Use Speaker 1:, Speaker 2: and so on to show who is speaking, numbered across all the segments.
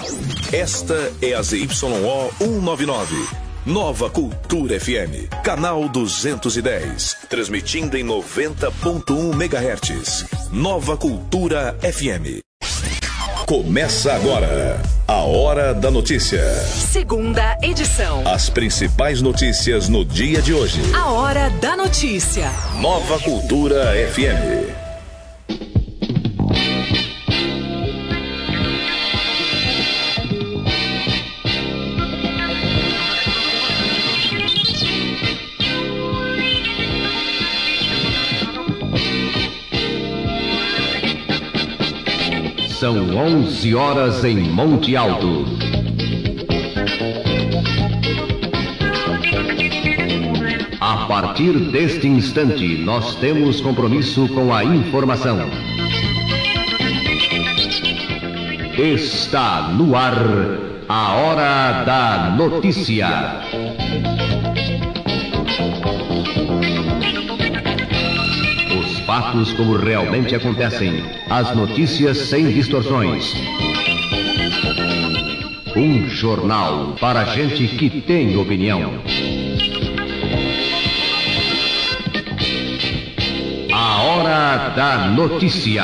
Speaker 1: Esta é a ZYO 199. Nova Cultura FM, canal 210, transmitindo em 90.1 MHz. Nova Cultura FM. Começa agora a Hora da Notícia.
Speaker 2: Segunda edição.
Speaker 1: As principais notícias no dia de hoje.
Speaker 2: A Hora da Notícia.
Speaker 1: Nova Cultura FM.
Speaker 3: São 11 horas em Monte Alto. A partir deste instante, nós temos compromisso com a informação. Está no ar a Hora da Notícia. Fatos como realmente acontecem. As notícias sem distorções. Um jornal para gente que tem opinião. A Hora da Notícia.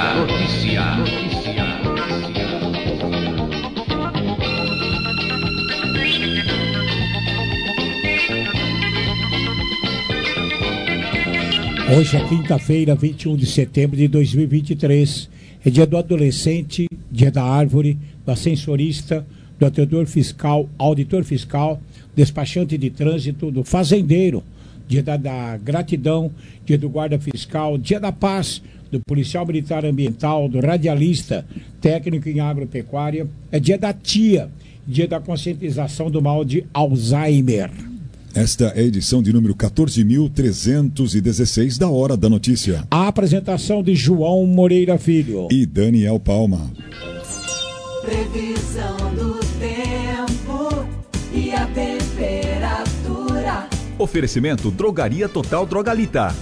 Speaker 4: Hoje é quinta-feira, 21 de setembro de 2023. É dia do adolescente, dia da árvore, do ascensorista, do auditor fiscal, despachante de trânsito, do fazendeiro, dia da gratidão, dia do guarda fiscal, dia da paz, do policial militar ambiental, do radialista, técnico em agropecuária. É dia da tia, dia da conscientização do mal de Alzheimer.
Speaker 5: Esta é a edição de número 14.316 da Hora da Notícia.
Speaker 4: A apresentação de João Moreira Filho
Speaker 5: e Daniel Palma.
Speaker 6: Previsão do tempo e a temperatura.
Speaker 7: Oferecimento Drogaria Total Drogalita.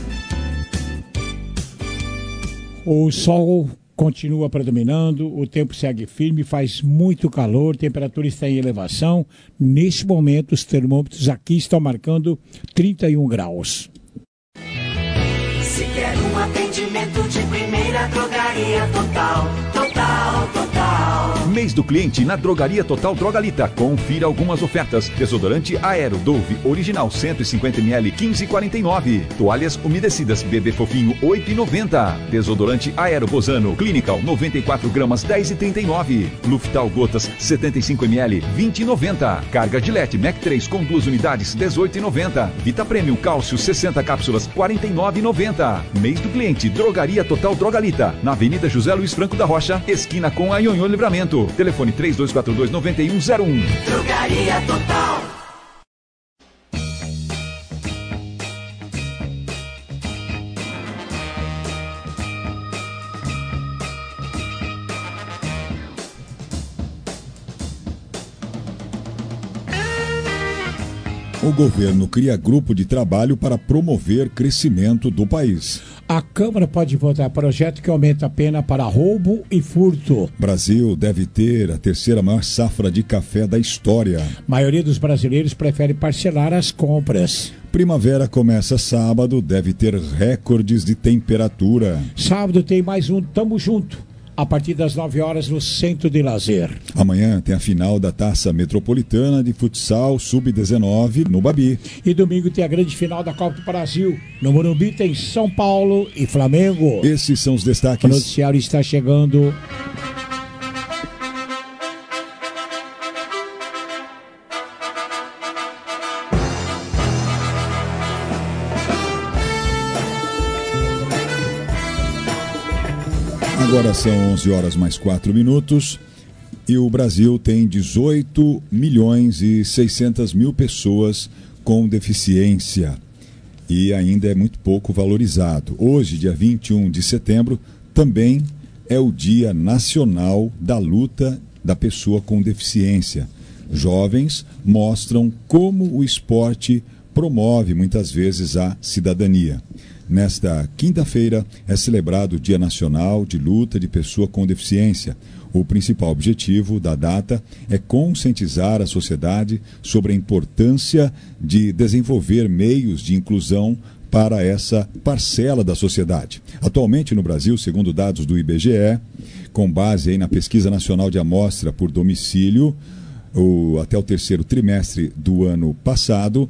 Speaker 4: O sol continua predominando, o tempo segue firme, faz muito calor, temperatura está em elevação. Neste momento, os termômetros aqui estão marcando 31 graus.
Speaker 6: Se quer um atendimento de primeira, Drogaria Total.
Speaker 7: Mês do cliente na Drogaria Total Drogalita. Confira algumas ofertas. Desodorante Aero Dove Original 150ml 15,49. Toalhas umedecidas Bebê Fofinho 8,90. Desodorante Aero Bozano Clinical 94 gramas 10,39. Luftal Gotas 75ml 20,90. Carga Gillette Mac 3 com 2 unidades 18,90. Vita Premium Cálcio 60 cápsulas 49,90. Mês do cliente Drogaria Total Drogalita. Na Avenida José Luiz Franco da Rocha, esquina com a Ionhô Livramento. Telefone 3242-9101.
Speaker 6: Drogaria Total.
Speaker 5: O governo cria grupo de trabalho para promover crescimento do país.
Speaker 4: A Câmara pode votar projeto que aumenta a pena para roubo e furto.
Speaker 5: Brasil deve ter a terceira maior safra de café da história.
Speaker 4: A maioria dos brasileiros prefere parcelar as compras.
Speaker 5: Primavera começa sábado, deve ter recordes de temperatura.
Speaker 4: Sábado tem mais um Tamo Junto, a partir das 9 horas no Centro de Lazer.
Speaker 5: Amanhã tem a final da Taça Metropolitana de Futsal Sub-19 no Babi.
Speaker 4: E domingo tem a grande final da Copa do Brasil. No Morumbi tem São Paulo e Flamengo.
Speaker 5: Esses são os destaques.
Speaker 4: O noticiário está chegando.
Speaker 5: Agora são 11 horas mais 4 minutos e o Brasil tem 18.600.000 pessoas com deficiência e ainda é muito pouco valorizado. Hoje, dia 21 de setembro, também é o Dia Nacional da Luta da Pessoa com Deficiência. Jovens mostram como o esporte promove muitas vezes a cidadania. Nesta quinta-feira é celebrado o Dia Nacional de Luta de Pessoa com Deficiência. O principal objetivo da data é conscientizar a sociedade sobre a importância de desenvolver meios de inclusão para essa parcela da sociedade. Atualmente no Brasil, segundo dados do IBGE, com base aí na Pesquisa Nacional de Amostra por Domicílio, até o terceiro trimestre do ano passado,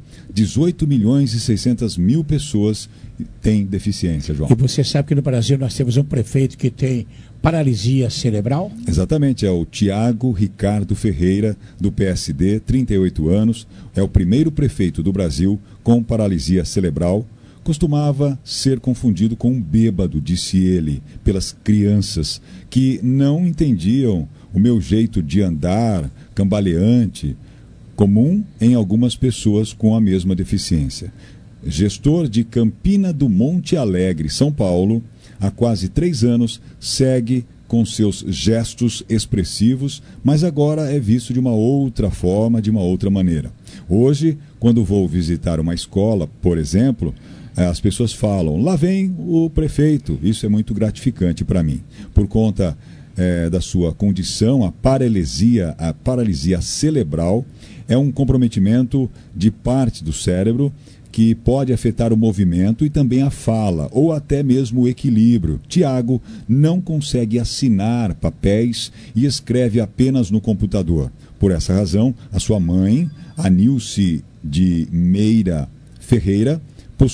Speaker 5: 18.600.000 pessoas têm deficiência, João.
Speaker 4: E você sabe que no Brasil nós temos um prefeito que tem paralisia cerebral?
Speaker 5: Exatamente, é o Tiago Ricardo Ferreira, do PSD, 38 anos, é o primeiro prefeito do Brasil com paralisia cerebral. Costumava ser confundido com um bêbado, disse ele, pelas crianças que não entendiam o meu jeito de andar cambaleante, comum em algumas pessoas com a mesma deficiência. Gestor de Campina do Monte Alegre, São Paulo, há quase 3 anos, segue com seus gestos expressivos, mas agora é visto de uma outra forma, de uma outra maneira. Hoje, quando vou visitar uma escola, por exemplo, as pessoas falam, lá vem o prefeito. Isso é muito gratificante para mim. Por conta da sua condição, a paralisia cerebral é um comprometimento de parte do cérebro que pode afetar o movimento e também a fala, ou até mesmo o equilíbrio. Tiago não consegue assinar papéis e escreve apenas no computador. Por essa razão, a sua mãe, a Nilce de Meira Ferreira,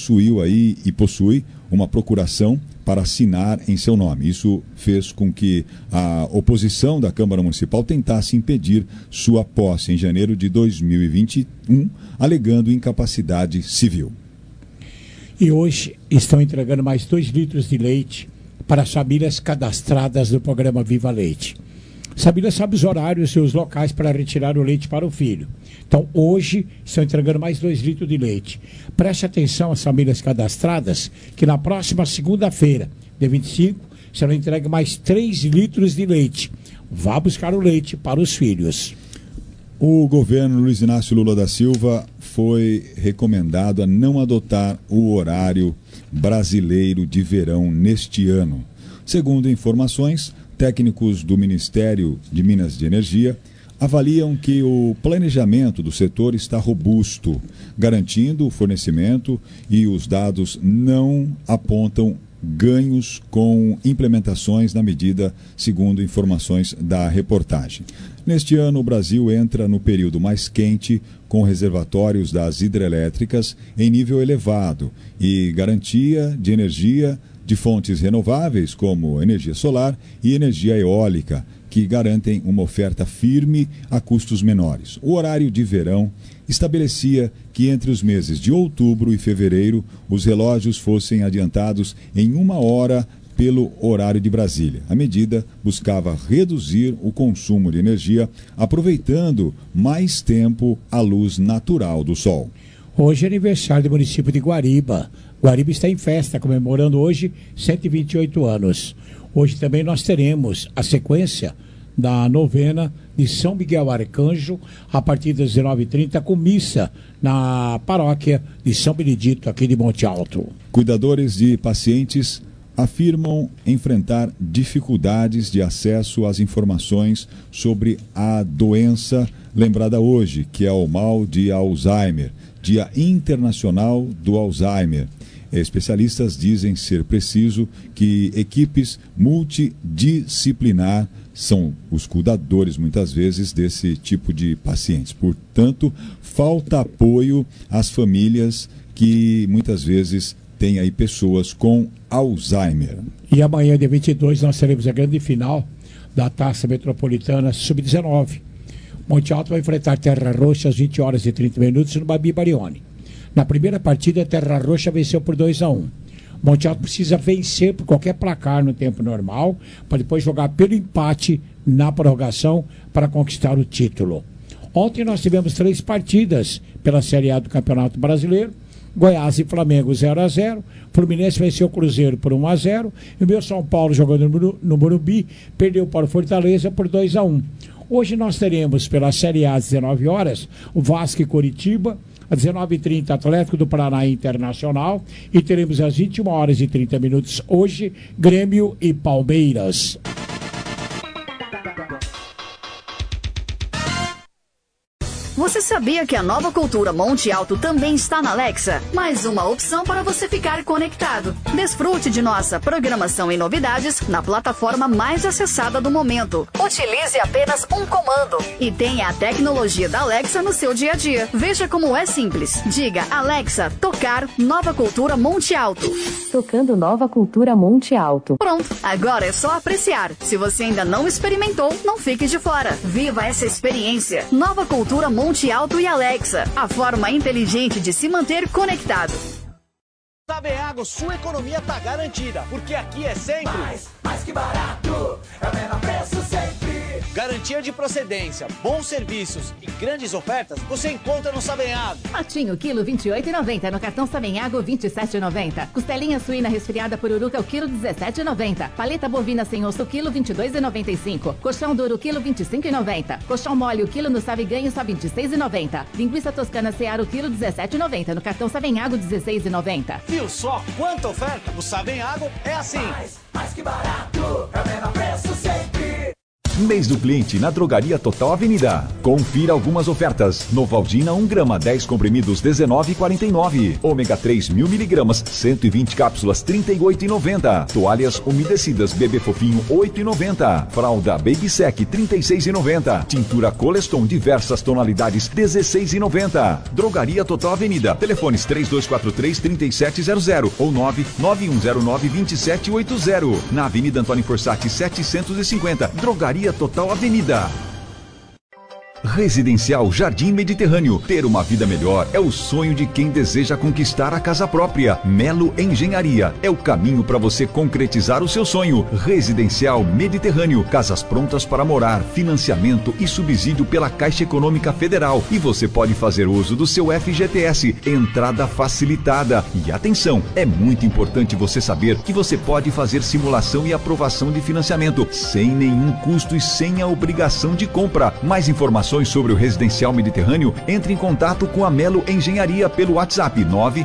Speaker 5: possui uma procuração para assinar em seu nome. Isso fez com que a oposição da Câmara Municipal tentasse impedir sua posse em janeiro de 2021, alegando incapacidade civil.
Speaker 4: E hoje estão entregando mais 2 litros de leite para as famílias cadastradas no programa Viva Leite. As famílias sabem os horários e os locais para retirar o leite para o filho. Então, hoje, estão entregando mais 2 litros de leite. Preste atenção às famílias cadastradas, que na próxima segunda-feira, dia 25, serão entregues mais 3 litros de leite. Vá buscar o leite para os filhos.
Speaker 5: O governo Luiz Inácio Lula da Silva foi recomendado a não adotar o horário brasileiro de verão neste ano. Segundo informações, técnicos do Ministério de Minas e Energia avaliam que o planejamento do setor está robusto, garantindo o fornecimento, e os dados não apontam ganhos com implementações na medida, segundo informações da reportagem. Neste ano, o Brasil entra no período mais quente, com reservatórios das hidrelétricas em nível elevado e garantia de energia de fontes renováveis, como energia solar e energia eólica, que garantem uma oferta firme a custos menores. O horário de verão estabelecia que entre os meses de outubro e fevereiro os relógios fossem adiantados em 1 hora pelo horário de Brasília. A medida buscava reduzir o consumo de energia, aproveitando mais tempo a luz natural do sol.
Speaker 4: Hoje é aniversário do município de Guariba. Guariba está em festa, comemorando hoje 128 anos. Hoje também nós teremos a sequência da novena de São Miguel Arcanjo, a partir das 19h30, com missa na paróquia de São Benedito, aqui de Monte Alto.
Speaker 5: Cuidadores de pacientes afirmam enfrentar dificuldades de acesso às informações sobre a doença lembrada hoje, que é o mal de Alzheimer, Dia Internacional do Alzheimer. Especialistas dizem ser preciso que equipes multidisciplinar são os cuidadores, muitas vezes, desse tipo de pacientes. Portanto, falta apoio às famílias que, muitas vezes, têm aí pessoas com Alzheimer.
Speaker 4: E amanhã, dia 22, nós teremos a grande final da Taça Metropolitana Sub-19. Monte Alto vai enfrentar Terra Roxa às 20h30 no Babi Barione. Na primeira partida, a Terra Roxa venceu por 2-1. Monte Alto precisa vencer por qualquer placar no tempo normal, para depois jogar pelo empate na prorrogação para conquistar o título. Ontem nós tivemos 3 partidas pela Série A do Campeonato Brasileiro. Goiás e Flamengo 0-0. Fluminense venceu o Cruzeiro por 1-0. E o meu São Paulo, jogando no Morumbi, perdeu para o Fortaleza por 2-1. Hoje nós teremos pela Série A às 19 horas o Vasco e Coritiba, às 19h30 Atlético do Paraná Internacional, e teremos às 21h30 hoje Grêmio e Palmeiras.
Speaker 8: Você sabia que a Nova Cultura Monte Alto também está na Alexa? Mais uma opção para você ficar conectado. Desfrute de nossa programação e novidades na plataforma mais acessada do momento. Utilize apenas um comando e tenha a tecnologia da Alexa no seu dia a dia. Veja como é simples. Diga Alexa, tocar Nova Cultura Monte Alto.
Speaker 9: Tocando Nova Cultura Monte Alto.
Speaker 8: Pronto, agora é só apreciar. Se você ainda não experimentou, não fique de fora. Viva essa experiência. Nova Cultura Monte Alto e Alexa, a forma inteligente de se manter conectado.
Speaker 10: Saveago, sua economia tá garantida, porque aqui é sempre
Speaker 6: mais que barato, é o menor preço sempre.
Speaker 10: Garantia de procedência, bons serviços e grandes ofertas você encontra no Saveago.
Speaker 11: Patinho, quilo 28,90, no cartão Saveago 27,90. Costelinha suína resfriada pururuca, o quilo 17,90. Paleta bovina sem osso, quilo 22,95. Colchão duro, quilo 25,90. Colchão mole, o quilo no Saveganho, só 26,90. Linguiça toscana Seara, o quilo 17,90, no cartão Saveago 16,90.
Speaker 10: Viu só quanta oferta? O Saveago é assim.
Speaker 6: Mais que barato, é o menor preço sempre.
Speaker 7: Mês do cliente na Drogaria Total Avenida. Confira algumas ofertas. Novaldina 1 grama, 10 comprimidos, 19,49. Ômega 3 1000mg, 120 cápsulas, 38,90. Toalhas umedecidas Bebê Fofinho, 8,90. Fralda Baby Sec, 36,90. Tintura Coleston, diversas tonalidades, 16,90. Drogaria Total Avenida. Telefones 3243-3700 ou 99109-2780. Na Avenida Antônio Forsatti, 750. Drogaria Total Avenida. Residencial Jardim Mediterrâneo. Ter uma vida melhor é o sonho de quem deseja conquistar a casa própria. Melo Engenharia é o caminho para você concretizar o seu sonho. Residencial Mediterrâneo. Casas prontas para morar, financiamento e subsídio pela Caixa Econômica Federal. E você pode fazer uso do seu FGTS. Entrada facilitada. E atenção, é muito importante você saber que você pode fazer simulação e aprovação de financiamento sem nenhum custo e sem a obrigação de compra. Mais informações sobre o Residencial Mediterrâneo, entre em contato com a Melo Engenharia pelo WhatsApp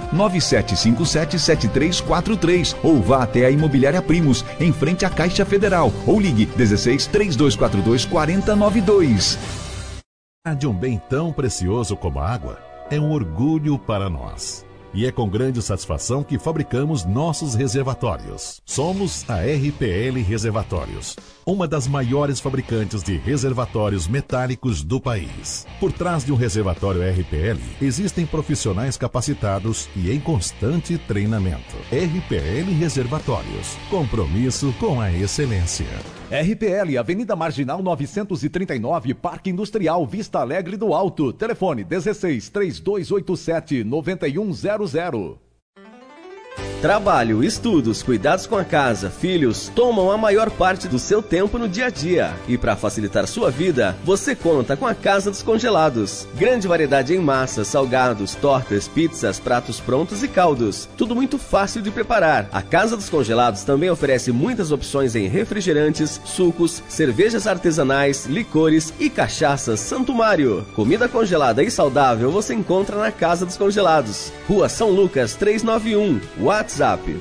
Speaker 7: 997577343 ou vá até a Imobiliária Primos, em frente à Caixa Federal, ou ligue 16 3242 4092.
Speaker 12: De um bem tão precioso como a água é um orgulho para nós. E é com grande satisfação que fabricamos nossos reservatórios. Somos a RPL Reservatórios, uma das maiores fabricantes de reservatórios metálicos do país. Por trás de um reservatório RPL, existem profissionais capacitados e em constante treinamento. RPL Reservatórios, compromisso com a excelência.
Speaker 7: RPL, Avenida Marginal 939, Parque Industrial Vista Alegre do Alto. Telefone 16 3287 9100.
Speaker 13: Trabalho, estudos, cuidados com a casa, filhos tomam a maior parte do seu tempo no dia a dia. E para facilitar sua vida, você conta com a Casa dos Congelados. Grande variedade em massas, salgados, tortas, pizzas, pratos prontos e caldos. Tudo muito fácil de preparar. A Casa dos Congelados também oferece muitas opções em refrigerantes, sucos, cervejas artesanais, licores e cachaças Santo Mário. Comida congelada e saudável você encontra na Casa dos Congelados. Rua São Lucas 391. WhatsApp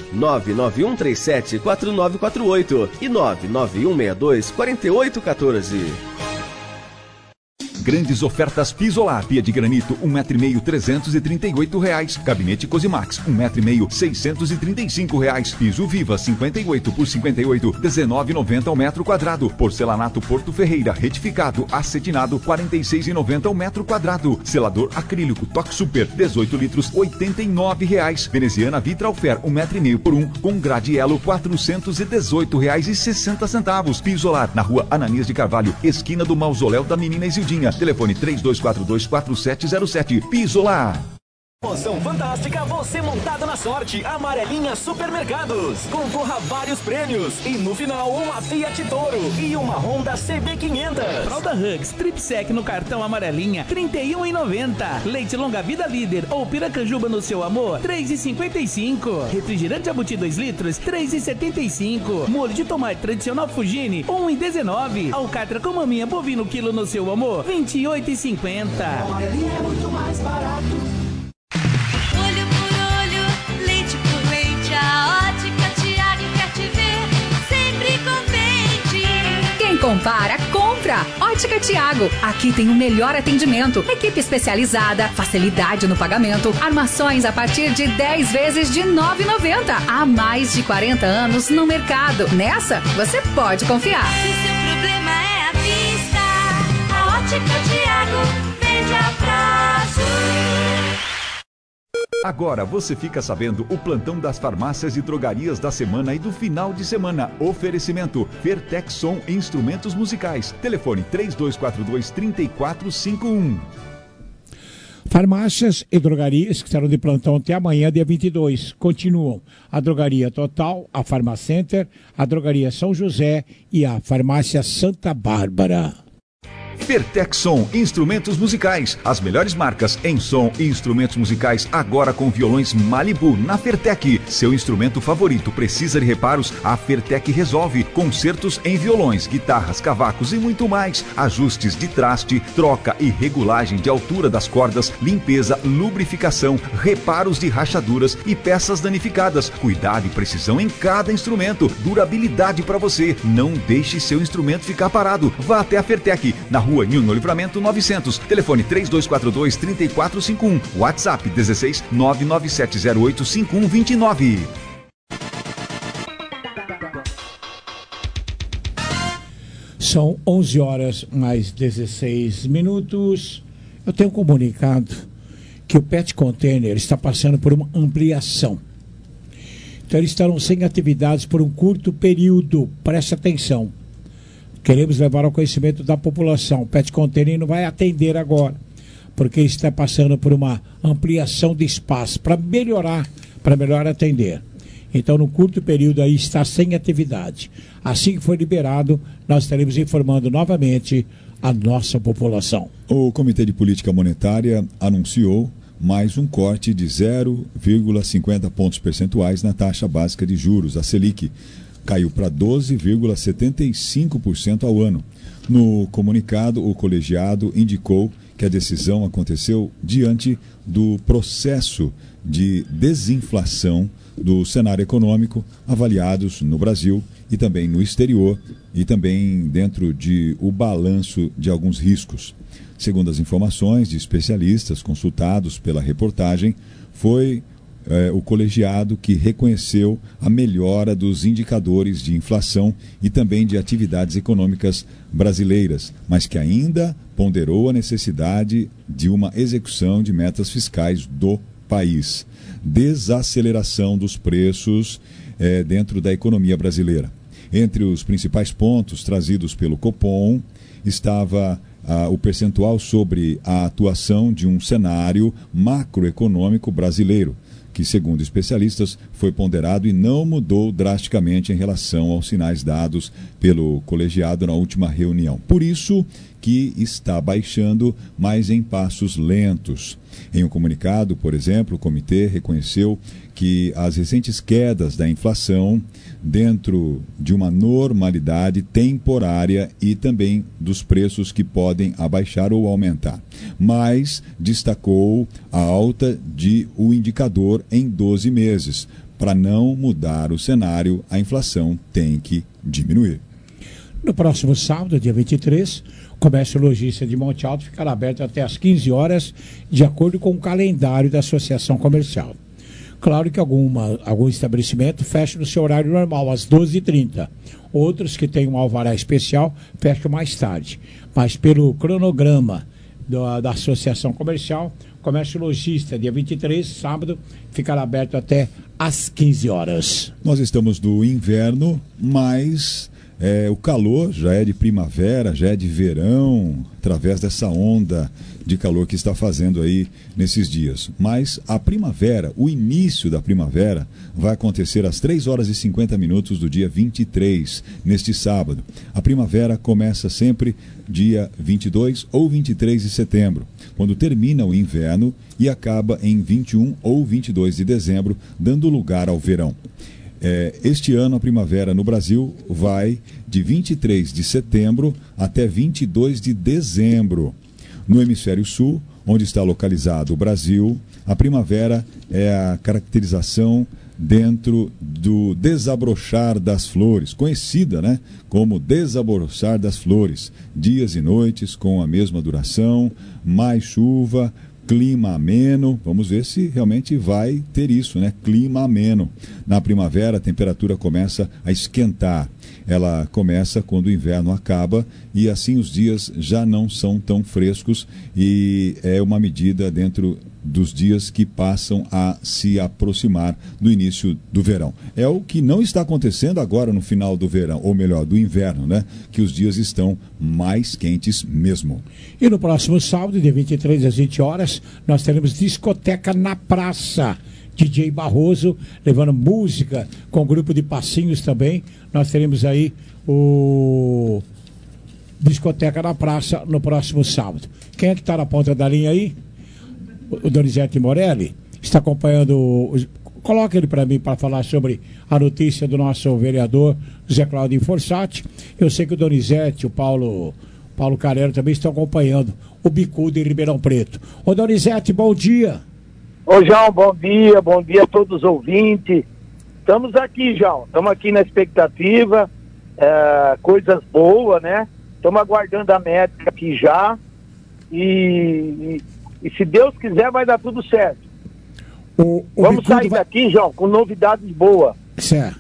Speaker 13: 991374948 e 991624814.
Speaker 7: Grandes ofertas Pisolar, pia de granito, 1,5 m, R$338. Gabinete Cosimax, 1,5 m, R$635. Piso Viva, 58 por 58, R$19,90 ao metro quadrado. Porcelanato Porto Ferreira, retificado, acetinado, R$46,90 ao metro quadrado. Selador acrílico Toque Super, 18 litros, R$89. Veneziana Vitralfer, 1,5 m por 1, com gradielo, R$418,60. Pisolar, na rua Ananias de Carvalho, esquina do Mausoléu da Menina Isildinha. Telefone 3242-4707. Pisolar.
Speaker 14: Promoção fantástica, você montado na sorte. Amarelinha Supermercados. Concorra a vários prêmios. E no final, uma Fiat Toro e uma Honda CB500.
Speaker 15: Fralda Hugs Tripsec no cartão Amarelinha, R$31,90. Leite Longa Vida Líder ou Piracanjuba no seu amor, R$3,55. Refrigerante Jabuti 2 litros, R$3,75. Molho de tomate tradicional Fugini, R$1,19. Alcatra com maminha bovino quilo no seu amor, R$28,50.
Speaker 6: Amarelinha é muito mais barato.
Speaker 2: Quem compara, compra! Procura Ótica Tiago. Aqui tem o melhor atendimento, equipe especializada, facilidade no pagamento, armações a partir de 10 vezes de R$ 9,90. Há mais de 40 anos no mercado. Nessa, você pode confiar.
Speaker 16: Se seu problema é a vista, a Ótica Tiago vende a prazo.
Speaker 7: Agora você fica sabendo o plantão das farmácias e drogarias da semana e do final de semana. Oferecimento Vertexson Instrumentos Musicais. Telefone 3242-3451.
Speaker 4: Farmácias e drogarias que estarão de plantão até amanhã, dia 22. Continuam a Drogaria Total, a Farmacenter, a Drogaria São José e a Farmácia Santa Bárbara.
Speaker 7: Vertexson Instrumentos Musicais. As melhores marcas em som e instrumentos musicais agora com violões Malibu na Fertec. Seu instrumento favorito precisa de reparos? A Fertec resolve. Concertos em violões, guitarras, cavacos e muito mais. Ajustes de traste, troca e regulagem de altura das cordas, limpeza, lubrificação, reparos de rachaduras e peças danificadas. Cuidado e precisão em cada instrumento. Durabilidade para você. Não deixe seu instrumento ficar parado. Vá até a Fertec, na Rua Nilo Livramento 900, telefone 3242-3451, WhatsApp 16 997085129.
Speaker 4: São 11 horas mais 16 minutos. Eu tenho comunicado que o Pet Container está passando por uma ampliação. Então eles estarão sem atividades por um curto período. Preste atenção. Queremos levar ao conhecimento da população. O Pet Container não vai atender agora, porque está passando por uma ampliação de espaço para melhor atender. Então, no curto período aí está sem atividade. Assim que for liberado, nós estaremos informando novamente a nossa população.
Speaker 5: O Comitê de Política Monetária anunciou mais um corte de 0,50 pontos percentuais na taxa básica de juros, a Selic. Caiu para 12,75% ao ano. No comunicado, o colegiado indicou que a decisão aconteceu diante do processo de desinflação do cenário econômico avaliados no Brasil e também no exterior e também dentro de o balanço de alguns riscos. Segundo as informações de especialistas consultados pela reportagem, foi o colegiado que reconheceu a melhora dos indicadores de inflação e também de atividades econômicas brasileiras, mas que ainda ponderou a necessidade de uma execução de metas fiscais do país. Desaceleração dos preços dentro da economia brasileira. Entre os principais pontos trazidos pelo Copom estava o percentual sobre a atuação de um cenário macroeconômico brasileiro, que, segundo especialistas, foi ponderado e não mudou drasticamente em relação aos sinais dados pelo colegiado na última reunião. Por isso que está baixando, mas em passos lentos. Em um comunicado, por exemplo, o comitê reconheceu que as recentes quedas da inflação, dentro de uma normalidade temporária e também dos preços que podem abaixar ou aumentar. Mas destacou a alta de o indicador em 12 meses. Para não mudar o cenário, a inflação tem que diminuir.
Speaker 4: No próximo sábado, dia 23, o comércio lojista de Monte Alto ficará aberto até às 15 horas, de acordo com o calendário da Associação Comercial. Claro que algum estabelecimento fecha no seu horário normal, às 12h30. Outros que têm um alvará especial fecham mais tarde. Mas pelo cronograma da Associação Comercial, o comércio lojista, dia 23, sábado, ficará aberto até às 15 horas.
Speaker 5: Nós estamos no inverno, mas o calor já é de primavera, já é de verão, através dessa onda de calor que está fazendo aí nesses dias. Mas a primavera, o início da primavera, vai acontecer às 3h50 do dia 23, neste sábado. A primavera começa sempre dia 22 ou 23 de setembro, quando termina o inverno e acaba em 21 ou 22 de dezembro, dando lugar ao verão. Este ano a primavera no Brasil vai de 23 de setembro até 22 de dezembro. No hemisfério sul, onde está localizado o Brasil, a primavera é a caracterização dentro do Desabrochar das Flores, conhecida, né, como Desabrochar das Flores. Dias e noites com a mesma duração, mais chuva, clima ameno. Vamos ver se realmente vai ter isso, né? Clima ameno. Na primavera, a temperatura começa a esquentar. Ela começa quando o inverno acaba e assim os dias já não são tão frescos e é uma medida dentro dos dias que passam a se aproximar do início do verão. É o que não está acontecendo agora no final do verão, ou melhor, do inverno, né? Que os dias estão mais quentes mesmo.
Speaker 4: E no próximo sábado, de 23 às 20 horas, nós teremos discoteca na praça. DJ Barroso levando música com grupo de passinhos também. Nós teremos aí o discoteca na praça no próximo sábado. Quem é que está na ponta da linha aí? O Donizete Morelli está acompanhando. Coloca ele para mim para falar sobre a notícia do nosso vereador José Claudio Fossati. Eu sei que o Donizete, o Paulo Carreiro também estão acompanhando o Bicudo em Ribeirão Preto. Ô Donizete, bom dia.
Speaker 17: Ô João, bom dia a todos os ouvintes. Estamos aqui, João, estamos aqui na expectativa, coisas boas, né? Estamos aguardando a médica aqui já e se Deus quiser vai dar tudo certo. Vamos sair daqui, João, com novidades boas.
Speaker 4: Certo.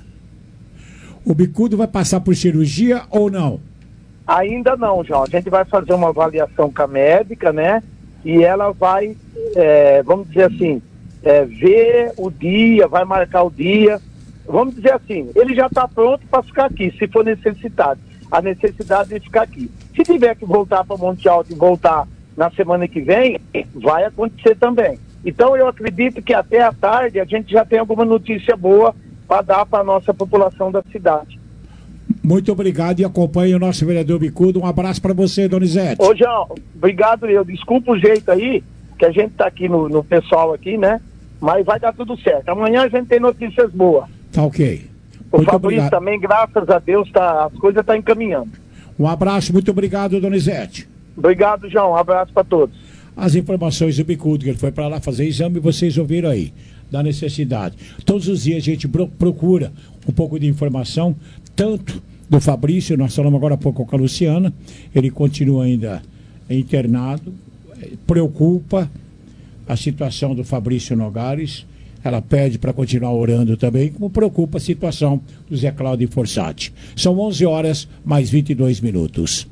Speaker 4: O Bicudo vai passar por cirurgia ou não?
Speaker 17: Ainda não, João. A gente vai fazer uma avaliação com a médica, né? E ela vai, vamos dizer assim, ver o dia, vai marcar o dia. Vamos dizer assim, ele já está pronto para ficar aqui, se for necessidade. A necessidade de ficar aqui. Se tiver que voltar para Monte Alto e voltar na semana que vem, vai acontecer também. Então eu acredito que até à tarde a gente já tem alguma notícia boa para dar para a nossa população da cidade.
Speaker 4: Muito obrigado e acompanhe o nosso vereador Bicudo. Um abraço para você, Donizete.
Speaker 17: Ô, João, obrigado Desculpa o jeito aí, que a gente tá aqui no pessoal aqui, né? Mas vai dar tudo certo. Amanhã a gente tem notícias boas.
Speaker 4: Tá ok.
Speaker 17: O Fabrício também, graças a Deus, as coisas estão encaminhando.
Speaker 4: Um abraço, muito obrigado, Donizete.
Speaker 17: Obrigado, João. Um abraço para todos.
Speaker 4: As informações do Bicudo, que ele foi para lá fazer exame, vocês ouviram aí, da necessidade. Todos os dias a gente procura um pouco de informação, tanto do Fabrício, nós falamos agora há pouco com a Luciana, ele continua ainda internado, preocupa a situação do Fabrício Nogares, ela pede para continuar orando também, como preocupa a situação do Zé Claudio Fossati. São 11 horas, mais 22 minutos.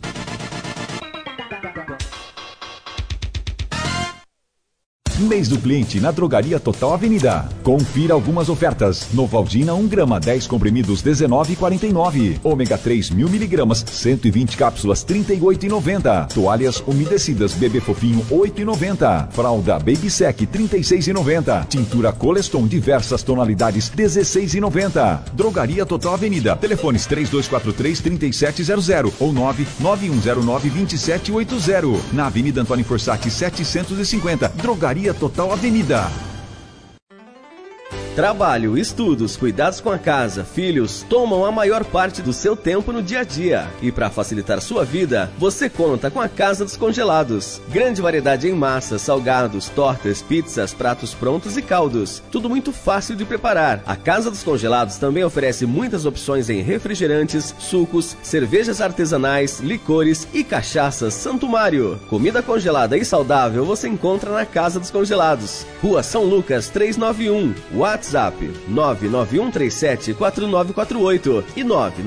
Speaker 7: Mês do cliente na Drogaria Total Avenida. Confira algumas ofertas. Novalgina 1 grama, 10 comprimidos, R$19,49. Ômega 3 1000mg, 120 cápsulas, R$38,90. Toalhas umedecidas Bebê Fofinho, R$8,90. Fralda Baby Sec, R$36,90. Tintura Coleston, diversas tonalidades, R$16,90. Drogaria Total Avenida. Telefones 3243-3700 ou 99109-2780. Na Avenida Antônio Fossati, 750. Drogaria Total Avenida.
Speaker 13: Trabalho, estudos, cuidados com a casa, filhos, tomam a maior parte do seu tempo no dia a dia. E para facilitar sua vida, você conta com a Casa dos Congelados. Grande variedade em massas, salgados, tortas, pizzas, pratos prontos e caldos. Tudo muito fácil de preparar. A Casa dos Congelados também oferece muitas opções em refrigerantes, sucos, cervejas artesanais, licores e cachaças Santo Mário. Comida congelada e saudável você encontra na Casa dos Congelados. Rua São Lucas 391. WhatsApp 991374948 e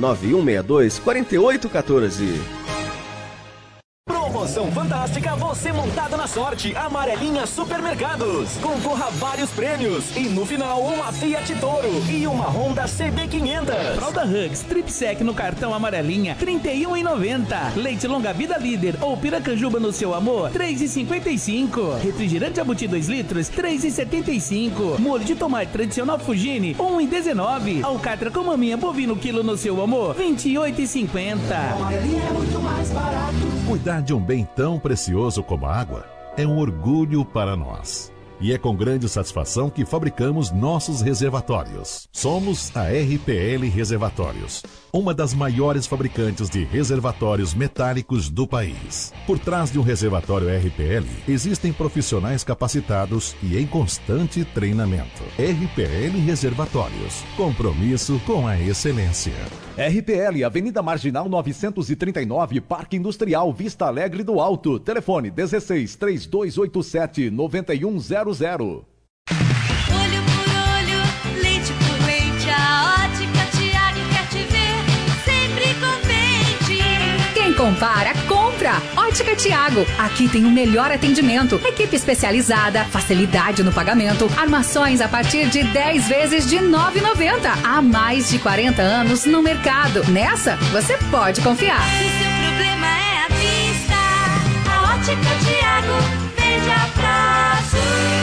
Speaker 13: 991624814.
Speaker 14: Promoção fantástica, você montada na sorte. Amarelinha Supermercados. Concorra a vários prêmios. E no final, uma Fiat Toro e uma Honda CB500.
Speaker 15: Fralda Hugs Trip Sec no cartão Amarelinha, R$31,90. Leite Longa Vida Líder ou Piracanjuba no seu amor, R$3,55. Refrigerante Jabuti 2 litros, R$3,75. Molho de tomate tradicional Fugini, R$1,19. Alcatra com maminha bovino quilo no seu amor, R$28,50.
Speaker 14: Amarelinha é muito mais barato.
Speaker 12: Cuidar de um bem tão precioso como a água é um orgulho para nós. E é com grande satisfação que fabricamos nossos reservatórios. Somos a RPL Reservatórios. uma das maiores fabricantes de reservatórios metálicos do país. Por trás de um reservatório RPL, existem profissionais capacitados e em constante treinamento. RPL Reservatórios. Compromisso com a excelência.
Speaker 18: RPL, Avenida Marginal 939, Parque Industrial, Vista Alegre do Alto. Telefone 16 3287 9100.
Speaker 16: Olho por olho, leite por leite, a Ótica Tiago quer te ver sempre contente.
Speaker 2: Quem compara, compra. Ótica Tiago. Aqui tem o melhor atendimento. Equipe especializada, facilidade no pagamento, armações a partir de 10 vezes de R$ 9,90. Há mais de 40 anos no mercado. Nessa, você pode confiar.
Speaker 16: Se seu problema é a vista, a Ótica Tiago vende a prazo.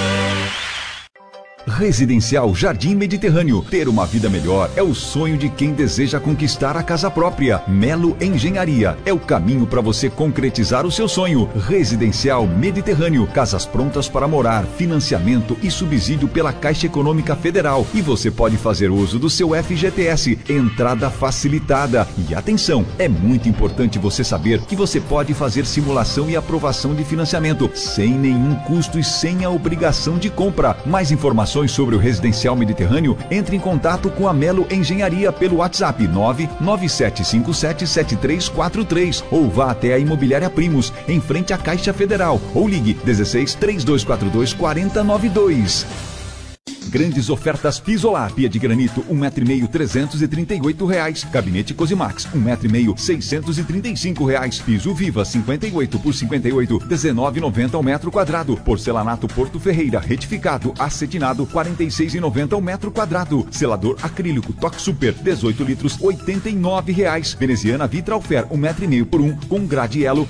Speaker 7: Residencial Jardim Mediterrâneo. Ter uma vida melhor é o sonho de quem deseja conquistar a casa própria. Melo Engenharia é o caminho para você concretizar o seu sonho. Residencial Mediterrâneo. Casas prontas para morar, financiamento e subsídio pela Caixa Econômica Federal. E você pode fazer uso do seu FGTS. Entrada facilitada. E atenção, é muito importante você saber que você pode fazer simulação e aprovação de financiamento sem nenhum custo e sem a obrigação de compra. Mais informações sobre o Residencial Mediterrâneo, entre em contato com a Melo Engenharia pelo WhatsApp 997577343 ou vá até a Imobiliária Primos, em frente à Caixa Federal, ou ligue 16 3242 4092. Grandes ofertas Pisolar. Pia de granito 1,5 m, R$338. Gabinete Cosimax 1,5 m, R$635. Piso Viva 58 por 58, R$19,90 ao metro quadrado. Porcelanato Porto Ferreira retificado acetinado, R$46,90 ao metro quadrado. Selador acrílico Toque Super 18 litros, R$89. Veneziana Vitralfer 1,5 m por 1 com gradielo,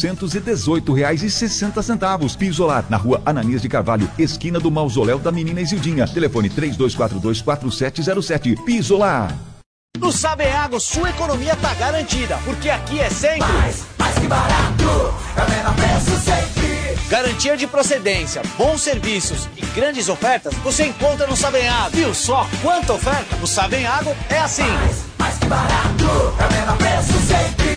Speaker 7: R$418,60. Pisolar na Rua Ananias de Carvalho, esquina do Mausoléu da Menina Isildinha. Telefone 3242-4707. Pisolar.
Speaker 10: No Saveago, sua economia tá garantida, porque aqui é sempre
Speaker 6: mais que barato, é o menor preço sempre.
Speaker 10: Garantia de procedência, bons serviços e grandes ofertas você encontra no Saveago. Viu só quanta oferta? No Saveago é assim.
Speaker 6: Mais que barato, é o menor preço sempre.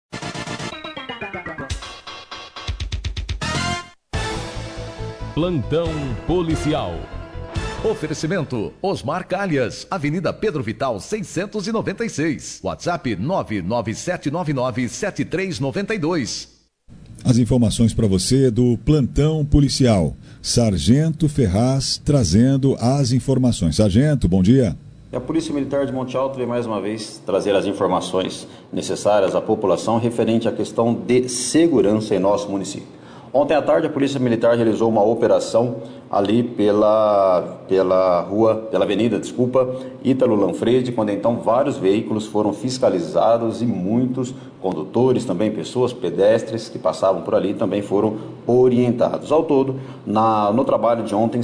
Speaker 1: Plantão policial. Oferecimento Osmar Calhas, Avenida Pedro Vital 696. WhatsApp 997997392.
Speaker 5: As informações para você do Plantão Policial. Sargento Ferraz trazendo as informações. Sargento, bom dia.
Speaker 19: A Polícia Militar de Monte Alto vem mais uma vez trazer as informações necessárias à população referente à questão de segurança em nosso município. Ontem à tarde, a Polícia Militar realizou uma operação ali pela avenida, Ítalo Lanfredi, quando então vários veículos foram fiscalizados e muitos condutores, também pessoas, pedestres que passavam por ali também foram orientados. Ao todo, no trabalho de ontem,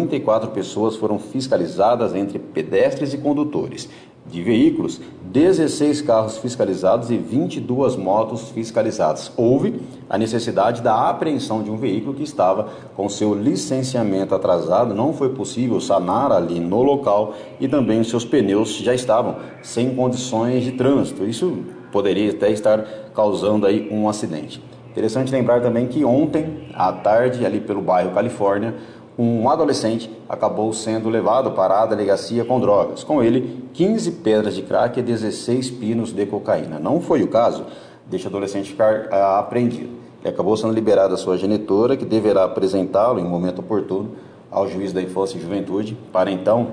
Speaker 19: 54 pessoas foram fiscalizadas entre pedestres e condutores. De veículos, 16 carros fiscalizados e 22 motos fiscalizadas. Houve a necessidade da apreensão de um veículo que estava com seu licenciamento atrasado, não foi possível sanar ali no local e também os seus pneus já estavam sem condições de trânsito. Isso poderia até estar causando aí um acidente. Interessante lembrar também que ontem à tarde, ali pelo bairro Califórnia, um adolescente acabou sendo levado para a delegacia com drogas. Com ele, 15 pedras de crack e 16 pinos de cocaína. Não foi o caso deste adolescente ficar apreendido. Ele acabou sendo liberado da sua genitora, que deverá apresentá-lo em um momento oportuno ao juiz da Infância e Juventude, para então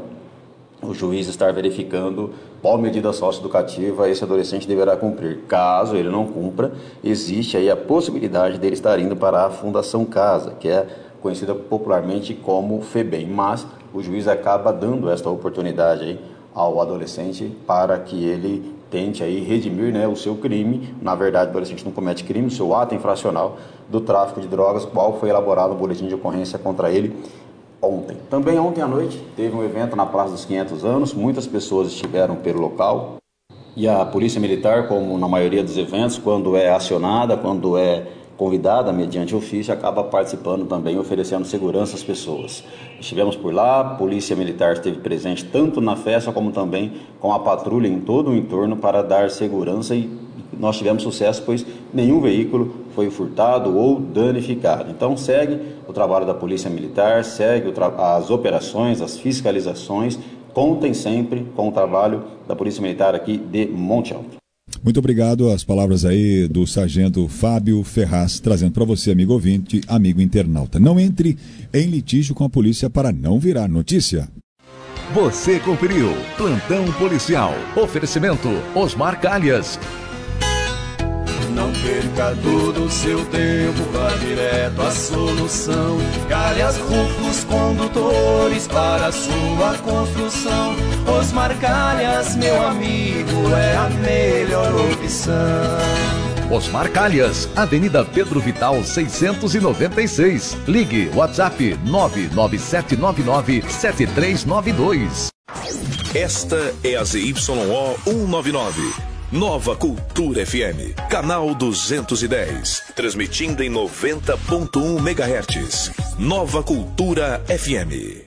Speaker 19: o juiz estar verificando qual medida socioeducativa esse adolescente deverá cumprir. Caso ele não cumpra, existe aí a possibilidade dele estar indo para a Fundação Casa, que é conhecida popularmente como FEBEM, mas o juiz acaba dando esta oportunidade aí ao adolescente para que ele tente aí redimir, né, o seu crime. Na verdade, o adolescente não comete crime, o seu ato infracional do tráfico de drogas, qual foi elaborado um boletim de ocorrência contra ele ontem. Também ontem à noite teve um evento na Praça dos 500 Anos, muitas pessoas estiveram pelo local e a Polícia Militar, como na maioria dos eventos, quando é acionada, quando é convidada mediante ofício, acaba participando também, oferecendo segurança às pessoas. Estivemos por lá, a Polícia Militar esteve presente tanto na festa como também com a patrulha em todo o entorno para dar segurança, e nós tivemos sucesso, pois nenhum veículo foi furtado ou danificado. Então segue o trabalho da Polícia Militar, segue as operações, as fiscalizações. Contem sempre com o trabalho da Polícia Militar aqui de Monte Alto.
Speaker 5: Muito obrigado. As palavras aí do sargento Fábio Ferraz, trazendo para você, amigo ouvinte, amigo internauta. Não entre em litígio com a polícia para não virar notícia.
Speaker 1: Você conferiu Plantão Policial. Oferecimento Osmar Calhas.
Speaker 6: Não perca todo o seu tempo, vá direto à solução. Calhas Rufos Condutores para a sua construção. Osmar Calhas, meu amigo, é a melhor opção.
Speaker 1: Osmar Calhas, Avenida Pedro Vital 696. Ligue WhatsApp 997997392.
Speaker 20: Esta é a ZYO 199. Nova Cultura FM, canal 210, transmitindo em 90.1 MHz. Nova Cultura FM.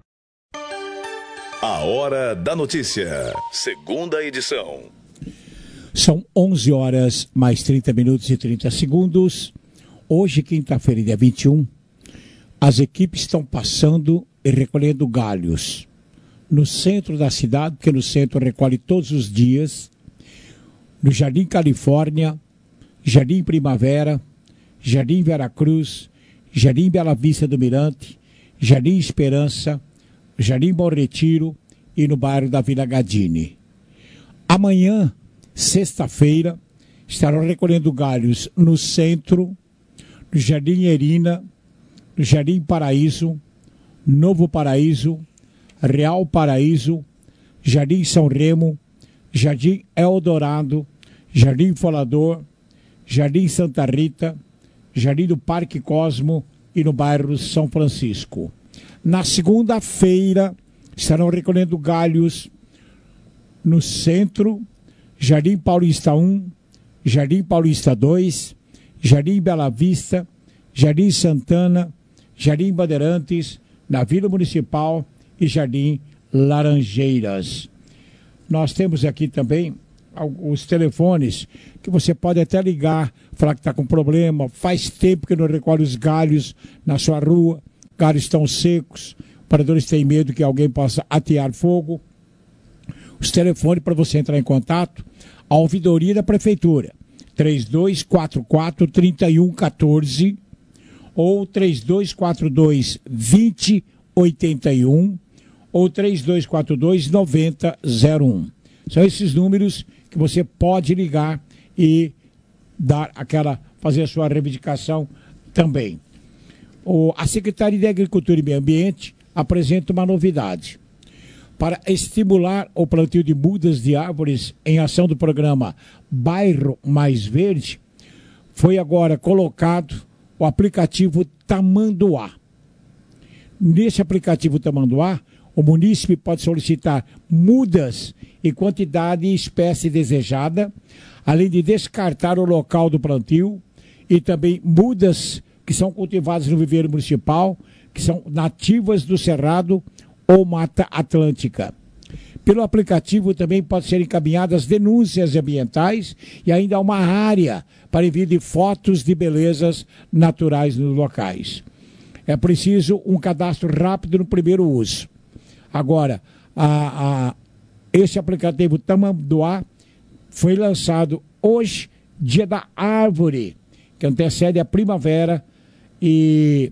Speaker 20: A Hora da Notícia, segunda edição.
Speaker 4: São 11 horas mais 30 minutos e 30 segundos. Hoje, quinta-feira, dia 21, as equipes estão passando e recolhendo galhos no centro da cidade, porque no centro recolhe todos os dias, no Jardim Califórnia, Jardim Primavera, Jardim Veracruz, Jardim Bela Vista do Mirante, Jardim Esperança, Jardim Bom Retiro e no bairro da Vila Gadini. Amanhã, sexta-feira, estarão recolhendo galhos no centro, no Jardim Erina, no Jardim Paraíso, Novo Paraíso, Real Paraíso, Jardim São Remo, Jardim Eldorado, Jardim Folador, Jardim Santa Rita, Jardim do Parque Cosmo e no bairro São Francisco. Na segunda-feira, estarão recolhendo galhos no centro, Jardim Paulista 1, Jardim Paulista 2, Jardim Bela Vista, Jardim Santana, Jardim Bandeirantes, na Vila Municipal e Jardim Laranjeiras. Nós temos aqui também os telefones que você pode até ligar, falar que está com problema, faz tempo que não recolhe os galhos na sua rua, galhos estão secos, moradores têm medo que alguém possa atear fogo. Os telefones para você entrar em contato, a ouvidoria da Prefeitura, 3244-3114 ou 3242-2081 ou 3242-9001. São esses números que você pode ligar e fazer a sua reivindicação também. A Secretaria de Agricultura e Meio Ambiente apresenta uma novidade. Para estimular o plantio de mudas de árvores em ação do programa Bairro Mais Verde, foi agora colocado o aplicativo Tamanduá. Nesse aplicativo Tamanduá, o munícipe pode solicitar mudas e quantidade e espécie desejada, além de descartar o local do plantio e também mudas que são cultivadas no viveiro municipal, que são nativas do Cerrado ou Mata Atlântica. Pelo aplicativo também podem ser encaminhadas denúncias ambientais e ainda há uma área para envio de fotos de belezas naturais nos locais. É preciso um cadastro rápido no primeiro uso. Agora, esse aplicativo Tamanduá foi lançado hoje, Dia da Árvore, que antecede a primavera, e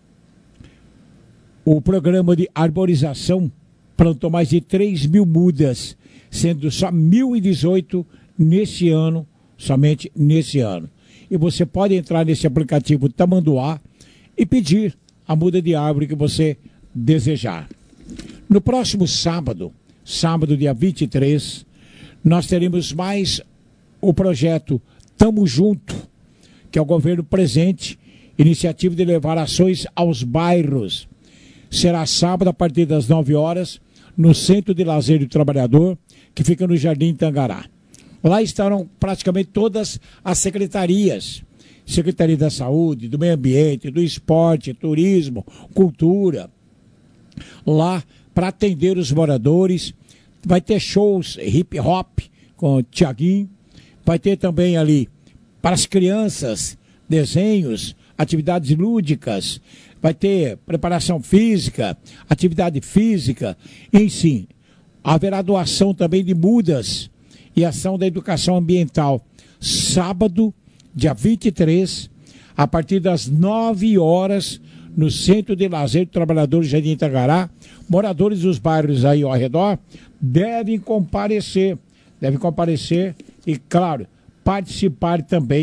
Speaker 4: o programa de arborização plantou mais de 3.000 mudas, sendo só 1.018 nesse ano, somente nesse ano. E você pode entrar nesse aplicativo Tamanduá e pedir a muda de árvore que você desejar. No próximo sábado, dia 23, nós teremos mais o projeto Tamo Junto, que é o governo presente, iniciativa de levar ações aos bairros. Será sábado a partir das 9 horas, no Centro de Lazer do Trabalhador, que fica no Jardim Tangará. Lá estarão praticamente todas as secretarias, Secretaria da Saúde, do Meio Ambiente, do Esporte, Turismo, Cultura, lá para atender os moradores. Vai ter shows hip hop com o Tiaguinho, vai ter também ali para as crianças, desenhos, atividades lúdicas, vai ter preparação física, atividade física, enfim. Haverá doação também de mudas e ação da educação ambiental. Sábado, dia 23, a partir das 9 horas, no Centro de Lazer do Trabalhador Jardim Itagará. Moradores dos bairros aí ao redor devem comparecer e, claro, participar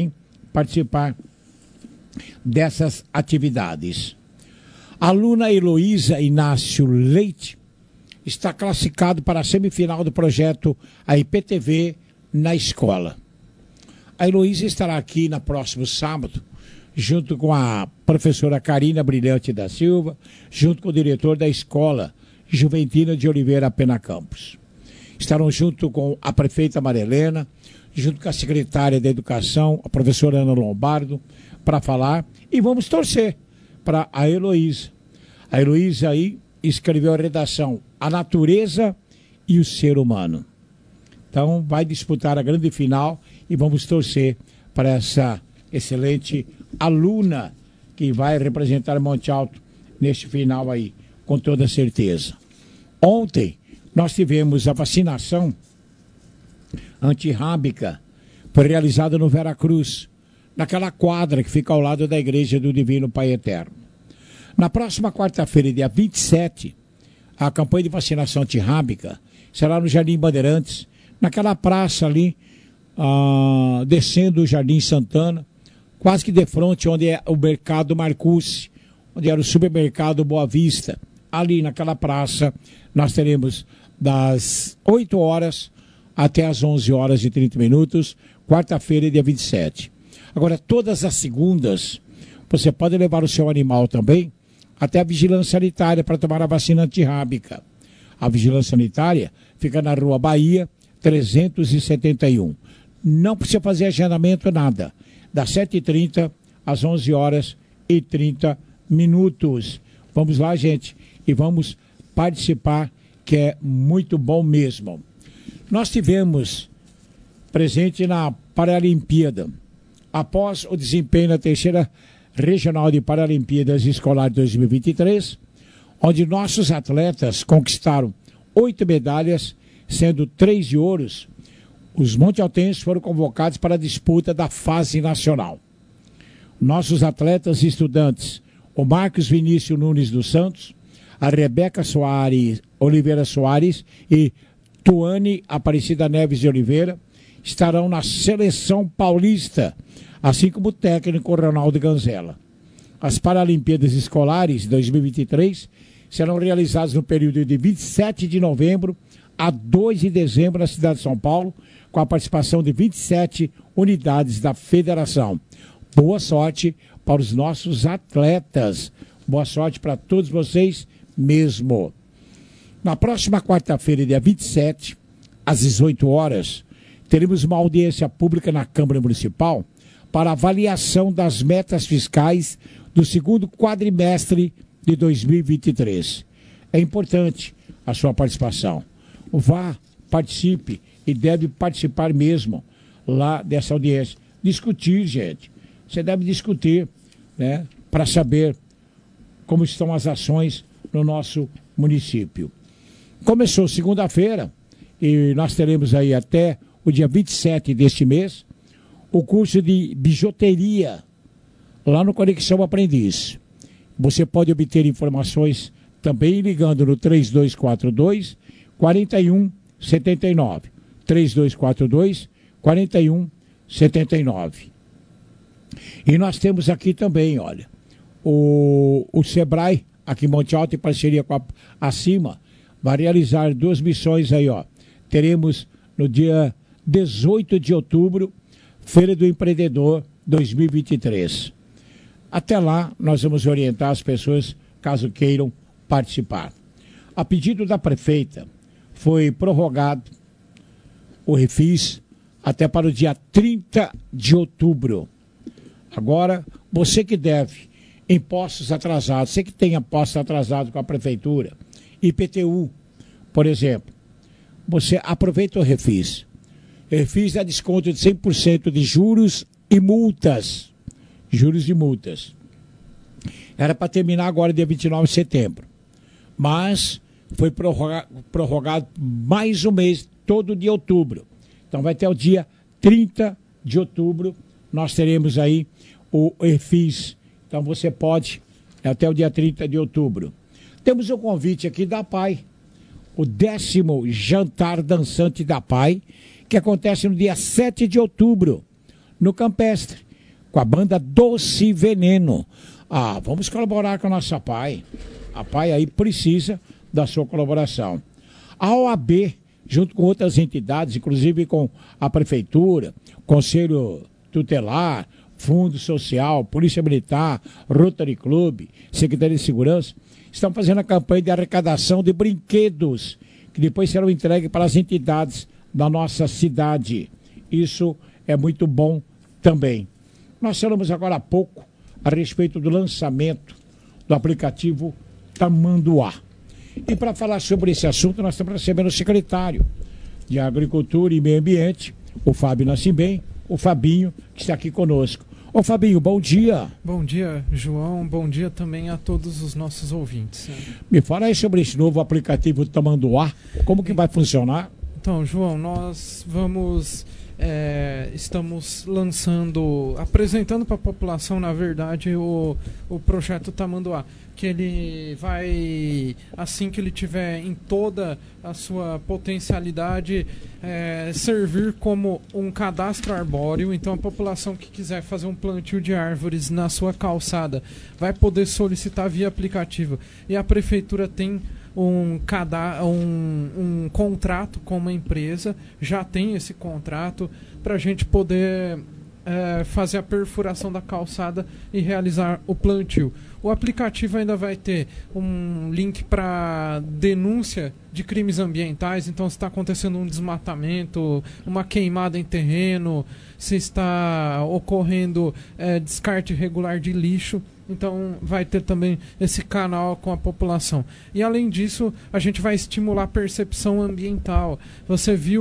Speaker 4: dessas atividades. A aluna Heloísa Inácio Leite está classificado para a semifinal do projeto a IPTV na escola. A Heloísa estará aqui no próximo sábado, junto com a professora Karina Brilhante da Silva, junto com o diretor da escola Juventina de Oliveira Pena Campos. Estarão junto com a prefeita Maria Helena, junto com a secretária da Educação, a professora Ana Lombardo, para falar, e vamos torcer para a Heloísa. A Heloísa aí escreveu a redação A Natureza e o Ser Humano. Então vai disputar a grande final e vamos torcer para essa excelente aluna que vai representar Monte Alto neste final aí, com toda certeza. Ontem nós tivemos a vacinação antirrábica, foi realizada no Veracruz, naquela quadra que fica ao lado da Igreja do Divino Pai Eterno. Na próxima quarta-feira, dia 27, a campanha de vacinação antirrábica será no Jardim Bandeirantes, naquela praça ali, descendo o Jardim Santana, quase que de frente onde é o Mercado Marcucci, onde era o supermercado Boa Vista. Ali naquela praça nós teremos das 8 horas até as 11 horas e 30 minutos, quarta-feira, dia 27. Agora, todas as segundas, você pode levar o seu animal também até a Vigilância Sanitária para tomar a vacina antirrábica. A Vigilância Sanitária fica na Rua Bahia, 371. Não precisa fazer agendamento, nada. Das 7h30 às 11 horas e 30 minutos. Vamos lá, gente, e vamos participar, que é muito bom mesmo. Nós tivemos presente na Paralimpíada. Após o desempenho na terceira Regional de Paralimpíadas Escolar 2023, onde nossos atletas conquistaram 8 medalhas, sendo 3 de ouros, os montealtenses foram convocados para a disputa da fase nacional. Nossos atletas e estudantes, o Marcos Vinícius Nunes dos Santos, a Rebeca Oliveira Soares e Tuane Aparecida Neves de Oliveira, estarão na seleção paulista, assim como o técnico Ronaldo Ganzella. As Paralimpíadas Escolares 2023 serão realizadas no período de 27 de novembro a 2 de dezembro na cidade de São Paulo, com a participação de 27 unidades da federação. Boa sorte para os nossos atletas. Boa sorte para todos vocês mesmo. Na próxima quarta-feira, dia 27, às 18 horas, teremos uma audiência pública na Câmara Municipal para avaliação das metas fiscais do segundo quadrimestre de 2023. É importante a sua participação. Vá, participe e deve participar mesmo lá dessa audiência. Discutir, gente. Você deve discutir, né, para saber como estão as ações no nosso município. Começou segunda-feira e nós teremos aí até o dia 27 deste mês o curso de bijuteria lá no Conexão Aprendiz. Você pode obter informações também ligando no 3242 4179. 3242 4179. E nós temos aqui também, olha, o Sebrae, aqui em Monte Alto, em parceria com a Acima, vai realizar 2 missões aí, ó. Teremos no dia 18 de outubro, Feira do Empreendedor 2023. Até lá, nós vamos orientar as pessoas, caso queiram participar. A pedido da prefeita, foi prorrogado o refis até para o dia 30 de outubro. Agora, você que deve impostos atrasados, você que tem impostos atrasados com a prefeitura, IPTU, por exemplo, você aproveita o Refis. Refis dá desconto de 100% de juros e multas. Juros e multas. Era para terminar agora dia 29 de setembro. Mas foi prorrogado mais um mês, todo de outubro. Então vai até o dia 30 de outubro, nós teremos aí o Refis. Então você pode, até o dia 30 de outubro. Temos um convite aqui da PAI, o 10º Jantar Dançante da PAI, que acontece no dia 7 de outubro, no Campestre, com a banda Doce Veneno. Vamos colaborar com a nossa PAI. A PAI aí precisa da sua colaboração. A OAB, junto com outras entidades, inclusive com a Prefeitura, Conselho Tutelar, Fundo Social, Polícia Militar, Rotary Club, Secretaria de Segurança, estão fazendo a campanha de arrecadação de brinquedos, que depois serão entregues para as entidades da nossa cidade. Isso é muito bom também. Nós falamos agora há pouco a respeito do lançamento do aplicativo Tamanduá. E para falar sobre esse assunto, nós estamos recebendo o secretário de Agricultura e Meio Ambiente, o Fábio Nascimento, o Fabinho, que está aqui conosco. Ô Fabinho, bom dia.
Speaker 21: Bom dia, João. Bom dia também a todos os nossos ouvintes.
Speaker 4: Me fala aí sobre esse novo aplicativo Tamanduá, como que vai funcionar?
Speaker 21: Então, João, nós estamos apresentando para a população, na verdade, o projeto Tamanduá, que ele vai, assim que ele tiver em toda a sua potencialidade, servir como um cadastro arbóreo. Então a população que quiser fazer um plantio de árvores na sua calçada vai poder solicitar via aplicativo. E a prefeitura tem um contrato com uma empresa, já tem esse contrato, para a gente poder fazer a perfuração da calçada e realizar o plantio. O aplicativo ainda vai ter um link para denúncia de crimes ambientais. Então, se está acontecendo um desmatamento, uma queimada em terreno, se está ocorrendo descarte irregular de lixo, então vai ter também esse canal com a população. E além disso, a gente vai estimular a percepção ambiental. Você viu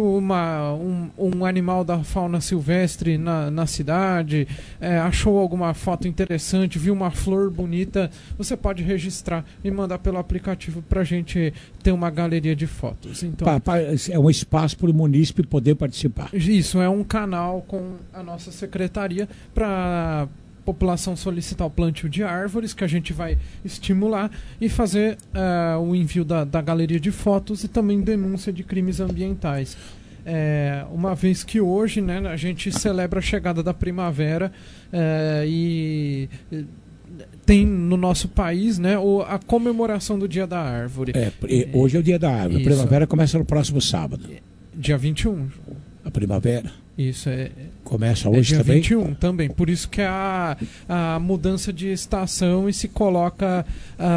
Speaker 21: um animal da fauna silvestre na cidade, achou alguma foto interessante, viu uma flor bonita, você pode registrar e mandar pelo aplicativo para a gente ter uma galeria de fotos. Então,
Speaker 4: é um espaço para o munícipe poder participar.
Speaker 21: Isso, é um canal com a nossa secretaria para população solicitar o plantio de árvores, que a gente vai estimular, e fazer o envio da galeria de fotos e também denúncia de crimes ambientais. Uma vez que hoje, né, a gente celebra a chegada da primavera e tem no nosso país, né, a comemoração do Dia da Árvore.
Speaker 4: Hoje é o Dia da Árvore. Isso. A primavera começa no próximo sábado.
Speaker 21: Dia 21.
Speaker 4: A primavera.
Speaker 21: Isso
Speaker 4: começa hoje
Speaker 21: dia
Speaker 4: também?
Speaker 21: 21 também, por isso que a mudança de estação e se coloca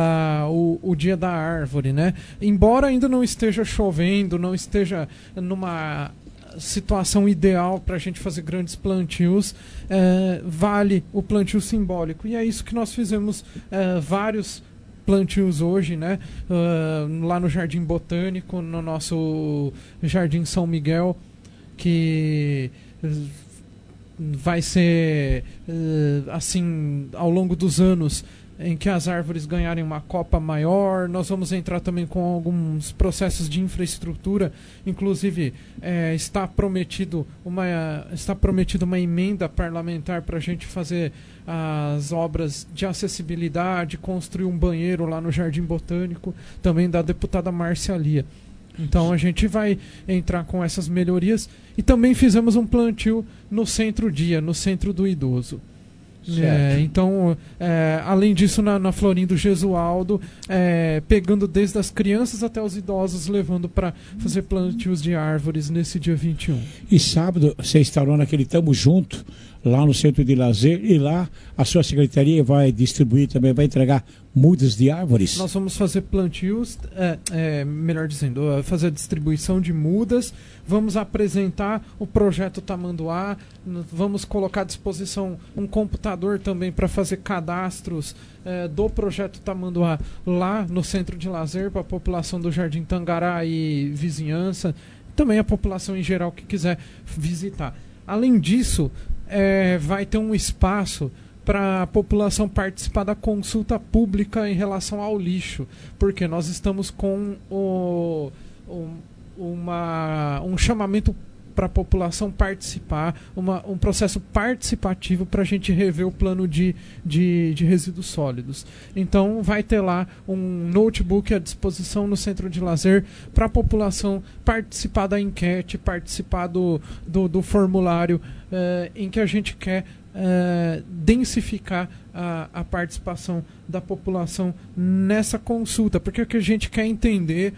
Speaker 21: o Dia da Árvore, né? Embora ainda não esteja chovendo, não esteja numa situação ideal para a gente fazer grandes plantios, vale o plantio simbólico, e é isso que nós fizemos vários plantios hoje, né? Lá no Jardim Botânico, no nosso Jardim São Miguel, que vai ser assim ao longo dos anos em que as árvores ganharem uma copa maior. Nós vamos entrar também com alguns processos de infraestrutura, inclusive está prometido uma emenda parlamentar para a gente fazer as obras de acessibilidade, construir um banheiro lá no Jardim Botânico, também da deputada Márcia Lia. Então a gente vai entrar com essas melhorias, e também fizemos um plantio no centro-dia, no centro do idoso. Então, além disso, na Florindo Gesualdo, pegando desde as crianças até os idosos, levando para fazer plantios de árvores nesse dia 21.
Speaker 4: E sábado você instalou naquele Tamo Junto, lá no Centro de Lazer, e lá a sua secretaria vai distribuir também, vai entregar mudas de árvores?
Speaker 21: Nós vamos fazer plantios, melhor dizendo, fazer a distribuição de mudas, vamos apresentar o projeto Tamanduá, Vamos colocar à disposição um computador também para fazer cadastros do projeto Tamanduá lá no centro de lazer para a população do Jardim Tangará e vizinhança, também a população em geral que quiser visitar. Além disso, vai ter um espaço para a população participar da consulta pública em relação ao lixo, porque nós estamos com um chamamento para a população participar, um processo participativo para a gente rever o plano de resíduos sólidos. Então vai ter lá um notebook à disposição no centro de lazer para a população participar da enquete, participar do formulário em que a gente quer densificar a participação da população nessa consulta, porque o que a gente quer entender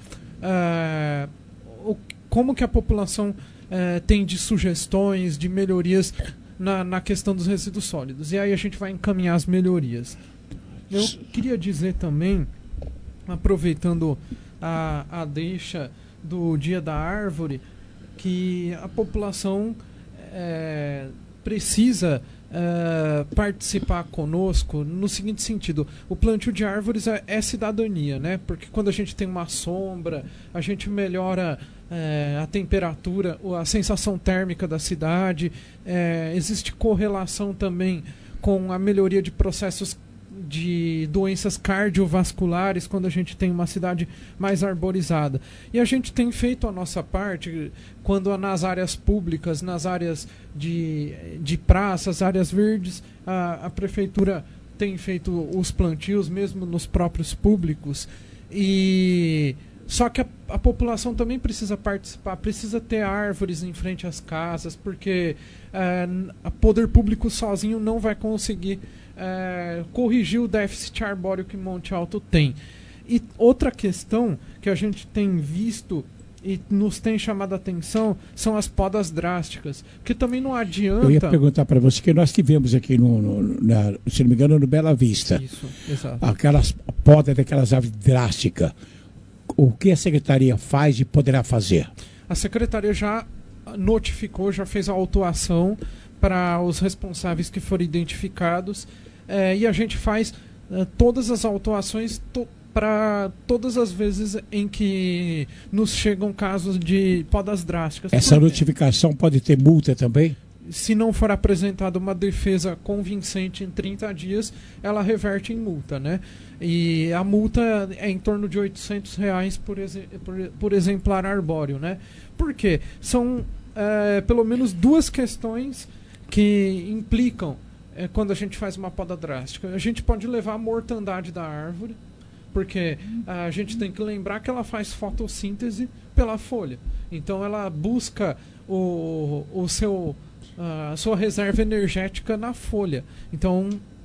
Speaker 21: como que a população tem de sugestões, de melhorias na questão dos resíduos sólidos. E aí a gente vai encaminhar as melhorias. Eu queria dizer também, aproveitando a deixa do Dia da Árvore, que a população precisa participar conosco no seguinte sentido: o plantio de árvores é cidadania, né? Porque quando a gente tem uma sombra, a gente melhora a temperatura, a sensação térmica da cidade, existe correlação também com a melhoria de processos de doenças cardiovasculares quando a gente tem uma cidade mais arborizada. E a gente tem feito a nossa parte quando nas áreas públicas, nas áreas de praças, áreas verdes, a prefeitura tem feito os plantios mesmo nos próprios públicos. Só que a população também precisa participar, precisa ter árvores em frente às casas, porque o poder público sozinho não vai conseguir corrigir o déficit arbóreo que Monte Alto tem. E outra questão que a gente tem visto e nos tem chamado a atenção são as podas drásticas, que também não adianta...
Speaker 4: Eu ia perguntar para você, que nós tivemos aqui, se não me engano, no Bela Vista.
Speaker 21: Isso, exato.
Speaker 4: Aquelas podas daquelas árvores drásticas. O que a Secretaria faz e poderá fazer?
Speaker 21: A Secretaria já notificou, já fez a autuação para os responsáveis que foram identificados, e a gente faz todas as autuações para todas as vezes em que nos chegam casos de podas drásticas.
Speaker 4: Essa notificação pode ter multa também?
Speaker 21: Se não for apresentada uma defesa convincente em 30 dias, ela reverte em multa, né? E a multa é em torno de R$800 por exemplar arbóreo, né? Por quê? São pelo menos duas questões que implicam quando a gente faz uma poda drástica. A gente pode levar a mortandade da árvore, porque a gente tem que lembrar que ela faz fotossíntese pela folha. Então ela busca a sua reserva energética na folha. Então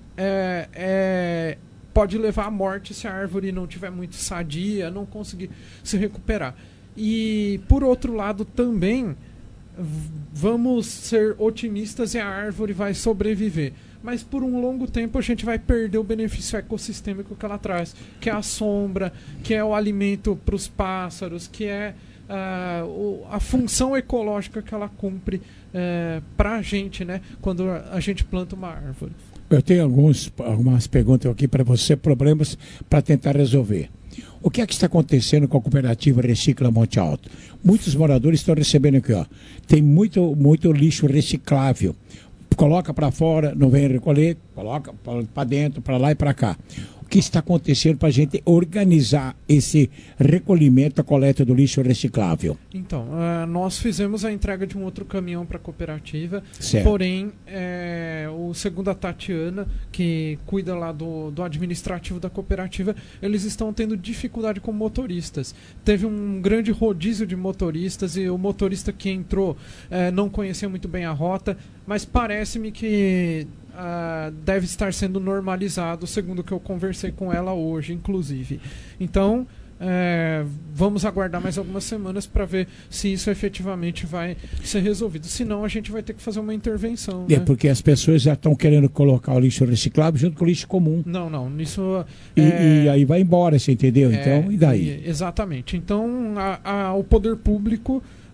Speaker 21: pode levar à morte se a árvore não tiver muito sadia, não conseguir se recuperar. E por outro lado também vamos ser otimistas e a árvore vai sobreviver. Mas por um longo tempo a gente vai perder o benefício ecossistêmico que ela traz, que é a sombra, que é o alimento para os pássaros, que é a função ecológica que ela cumpre para a gente, né, quando a gente planta uma árvore.
Speaker 4: Eu tenho algumas perguntas aqui para você, problemas para tentar resolver. O que é que está acontecendo com a cooperativa Recicla Monte Alto? Muitos moradores estão recebendo aqui, ó. Tem muito lixo reciclável. Coloca para fora, não vem recolher, coloca para dentro, para lá e para cá. O que está acontecendo para a gente organizar esse recolhimento, a coleta do lixo reciclável?
Speaker 21: Então, nós fizemos a entrega de um outro caminhão para a cooperativa,
Speaker 4: certo.
Speaker 21: Porém, segundo a Tatiana, que cuida lá do administrativo da cooperativa, eles estão tendo dificuldade com motoristas. Teve um grande rodízio de motoristas e o motorista que entrou não conhecia muito bem a rota, mas parece-me que deve estar sendo normalizado, segundo o que eu conversei com ela hoje, inclusive. Então, vamos aguardar mais algumas semanas para ver se isso efetivamente vai ser resolvido. Senão, a gente vai ter que fazer uma intervenção.
Speaker 4: Né? Porque as pessoas já estão querendo colocar o lixo reciclável junto com o lixo comum.
Speaker 21: Não, isso...
Speaker 4: E aí vai embora, você entendeu? Então, e daí?
Speaker 21: Exatamente. Então, o poder público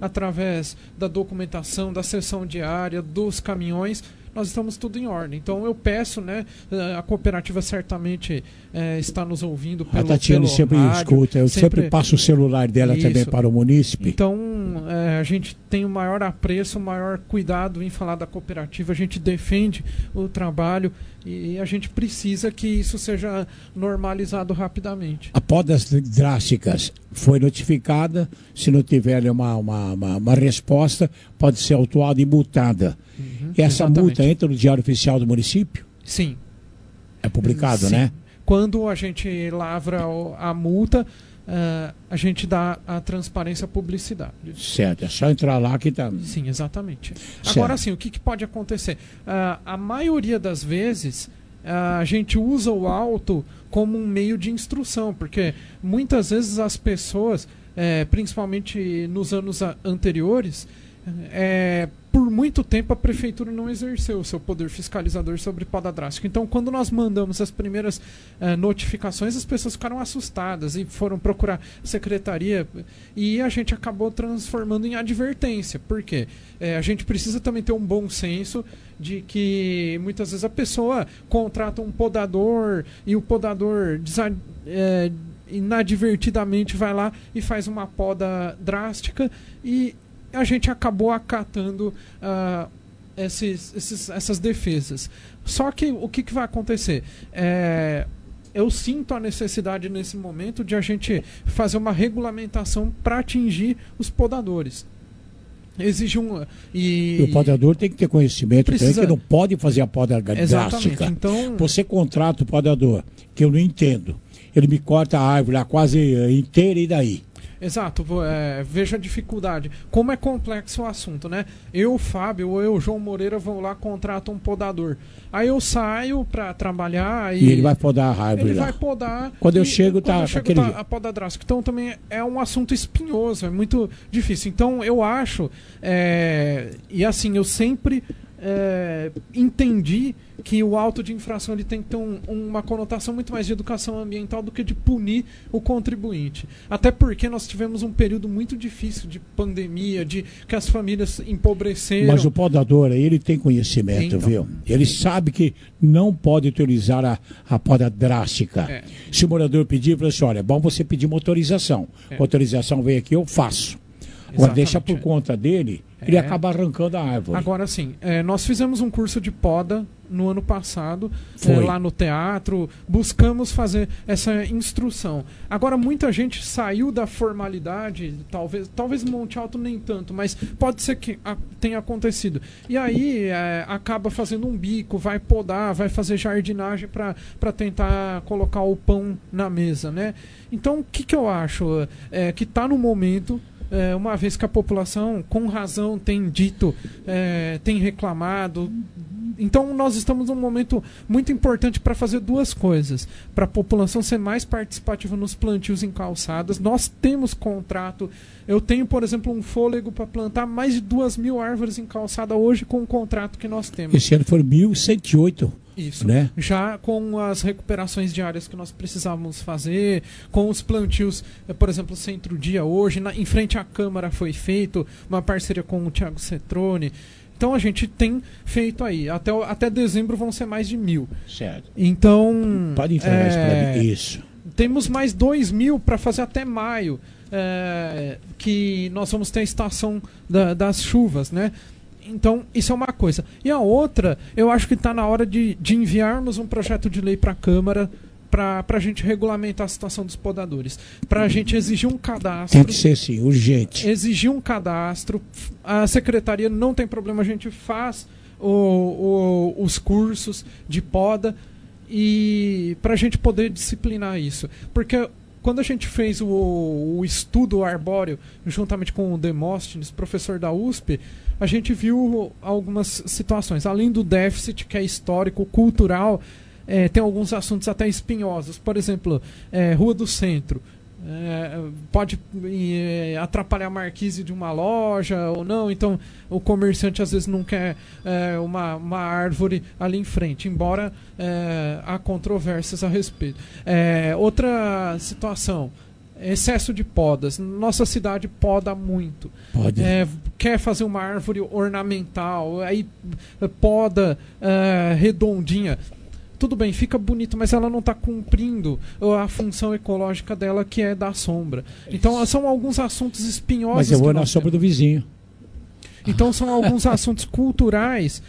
Speaker 21: através da documentação, da sessão diária, dos caminhões, nós estamos tudo em ordem. Então eu peço, né, a cooperativa certamente está nos ouvindo pelo,
Speaker 4: a Tatiana
Speaker 21: pelo
Speaker 4: sempre
Speaker 21: rádio,
Speaker 4: escuta, eu sempre passo o celular dela também para o munícipe.
Speaker 21: Então a gente tem o maior apreço, o maior cuidado em falar da cooperativa, a gente defende o trabalho e a gente precisa que isso seja normalizado rapidamente.
Speaker 4: A podas drásticas foi notificada, se não tiver uma resposta, pode ser autuada e multada. E essa multa entra no Diário Oficial do município?
Speaker 21: Sim.
Speaker 4: É publicado,
Speaker 21: Sim.
Speaker 4: né?
Speaker 21: Quando a gente lavra a multa, a gente dá a transparência, a publicidade.
Speaker 4: Certo, é só entrar lá que está...
Speaker 21: Sim, exatamente.
Speaker 4: Certo.
Speaker 21: Agora sim, o que pode acontecer? A maioria das vezes, a gente usa o auto como um meio de instrução, porque muitas vezes as pessoas, principalmente nos anos anteriores, por muito tempo a prefeitura não exerceu o seu poder fiscalizador sobre poda drástica. Então, quando nós mandamos as primeiras notificações, as pessoas ficaram assustadas e foram procurar a secretaria, e a gente acabou transformando em advertência. Por quê? A gente precisa também ter um bom senso de que muitas vezes a pessoa contrata um podador e o podador inadvertidamente vai lá e faz uma poda drástica, e a gente acabou acatando essas defesas. Só que o que vai acontecer? Eu sinto a necessidade nesse momento de a gente fazer uma regulamentação para atingir os podadores. Exige
Speaker 4: E o podador tem que ter conhecimento, que não pode fazer a poda drástica.
Speaker 21: Então,
Speaker 4: você contrata o podador, que eu não entendo. Ele me corta a árvore lá quase inteira, e daí?
Speaker 21: Exato, veja a dificuldade. Como é complexo o assunto, né? Eu, Fábio, ou eu, João Moreira, vou lá, contrato um podador. Aí eu saio para trabalhar
Speaker 4: e ele vai podar a árvore.
Speaker 21: Ele vai podar.
Speaker 4: Quando eu chego, tá
Speaker 21: a poda drástica. Então também é um assunto espinhoso, é muito difícil. Então eu acho, e assim, eu sempre entendi que o auto de infração ele tem que ter uma conotação muito mais de educação ambiental do que de punir o contribuinte. Até porque nós tivemos um período muito difícil de pandemia, de que as famílias empobreceram.
Speaker 4: Mas o podador, ele tem conhecimento, então, viu? Ele sabe que não pode utilizar a poda drástica. Se o morador pedir, fala assim, olha, é bom você pedir motorização. Autorização vem aqui, eu faço. Agora deixa por conta dele, ele acaba arrancando a árvore.
Speaker 21: Agora sim, nós fizemos um curso de poda no ano passado, lá no teatro, buscamos fazer essa instrução. Agora muita gente saiu da formalidade, talvez no Monte Alto nem tanto, mas pode ser que tenha acontecido. E aí acaba fazendo um bico, vai podar, vai fazer jardinagem para tentar colocar o pão na mesa, né? Então o que eu acho? Que está no momento... uma vez que a população, com razão, tem dito, tem reclamado. Então nós estamos num momento muito importante para fazer duas coisas. Para a população ser mais participativa nos plantios em calçadas. Nós temos contrato. Eu tenho, por exemplo, um fôlego para plantar mais de 2.000 árvores em calçada hoje com o contrato que nós temos.
Speaker 4: Esse ano foram 1.108.
Speaker 21: Isso,
Speaker 4: né?
Speaker 21: Já com as recuperações diárias que nós precisávamos fazer, com os plantios, por exemplo, Centro-Dia hoje, em frente à Câmara foi feito uma parceria com o Thiago Cetrone. Então a gente tem feito aí. Até dezembro vão ser mais de 1.000.
Speaker 4: Certo.
Speaker 21: Então...
Speaker 4: Pode entregar isso para mim. Isso.
Speaker 21: Temos mais 2.000 para fazer até maio, que nós vamos ter a estação das chuvas, né? Então, isso é uma coisa. E a outra, eu acho que está na hora de enviarmos um projeto de lei para a Câmara para a gente regulamentar a situação dos podadores. Para a gente exigir um cadastro.
Speaker 4: Tem que ser, sim, urgente.
Speaker 21: Exigir um cadastro. A secretaria não tem problema, a gente faz os cursos de poda e para a gente poder disciplinar isso. Porque... quando a gente fez o estudo arbóreo, juntamente com o Demóstenes, professor da USP, a gente viu algumas situações. Além do déficit, que é histórico, cultural, tem alguns assuntos até espinhosos. Por exemplo, Rua do Centro. Pode atrapalhar a marquise de uma loja ou não, então o comerciante às vezes não quer uma árvore ali em frente, embora há controvérsias a respeito. Outra situação, excesso de podas. Nossa cidade poda muito.
Speaker 4: Pode.
Speaker 21: Quer fazer uma árvore ornamental, aí poda redondinha. Tudo bem, fica bonito, mas ela não está cumprindo a função ecológica dela, que é dar sombra. Então, são alguns assuntos espinhosos.
Speaker 4: Mas eu vou na sombra do vizinho.
Speaker 21: Então, são alguns assuntos culturais,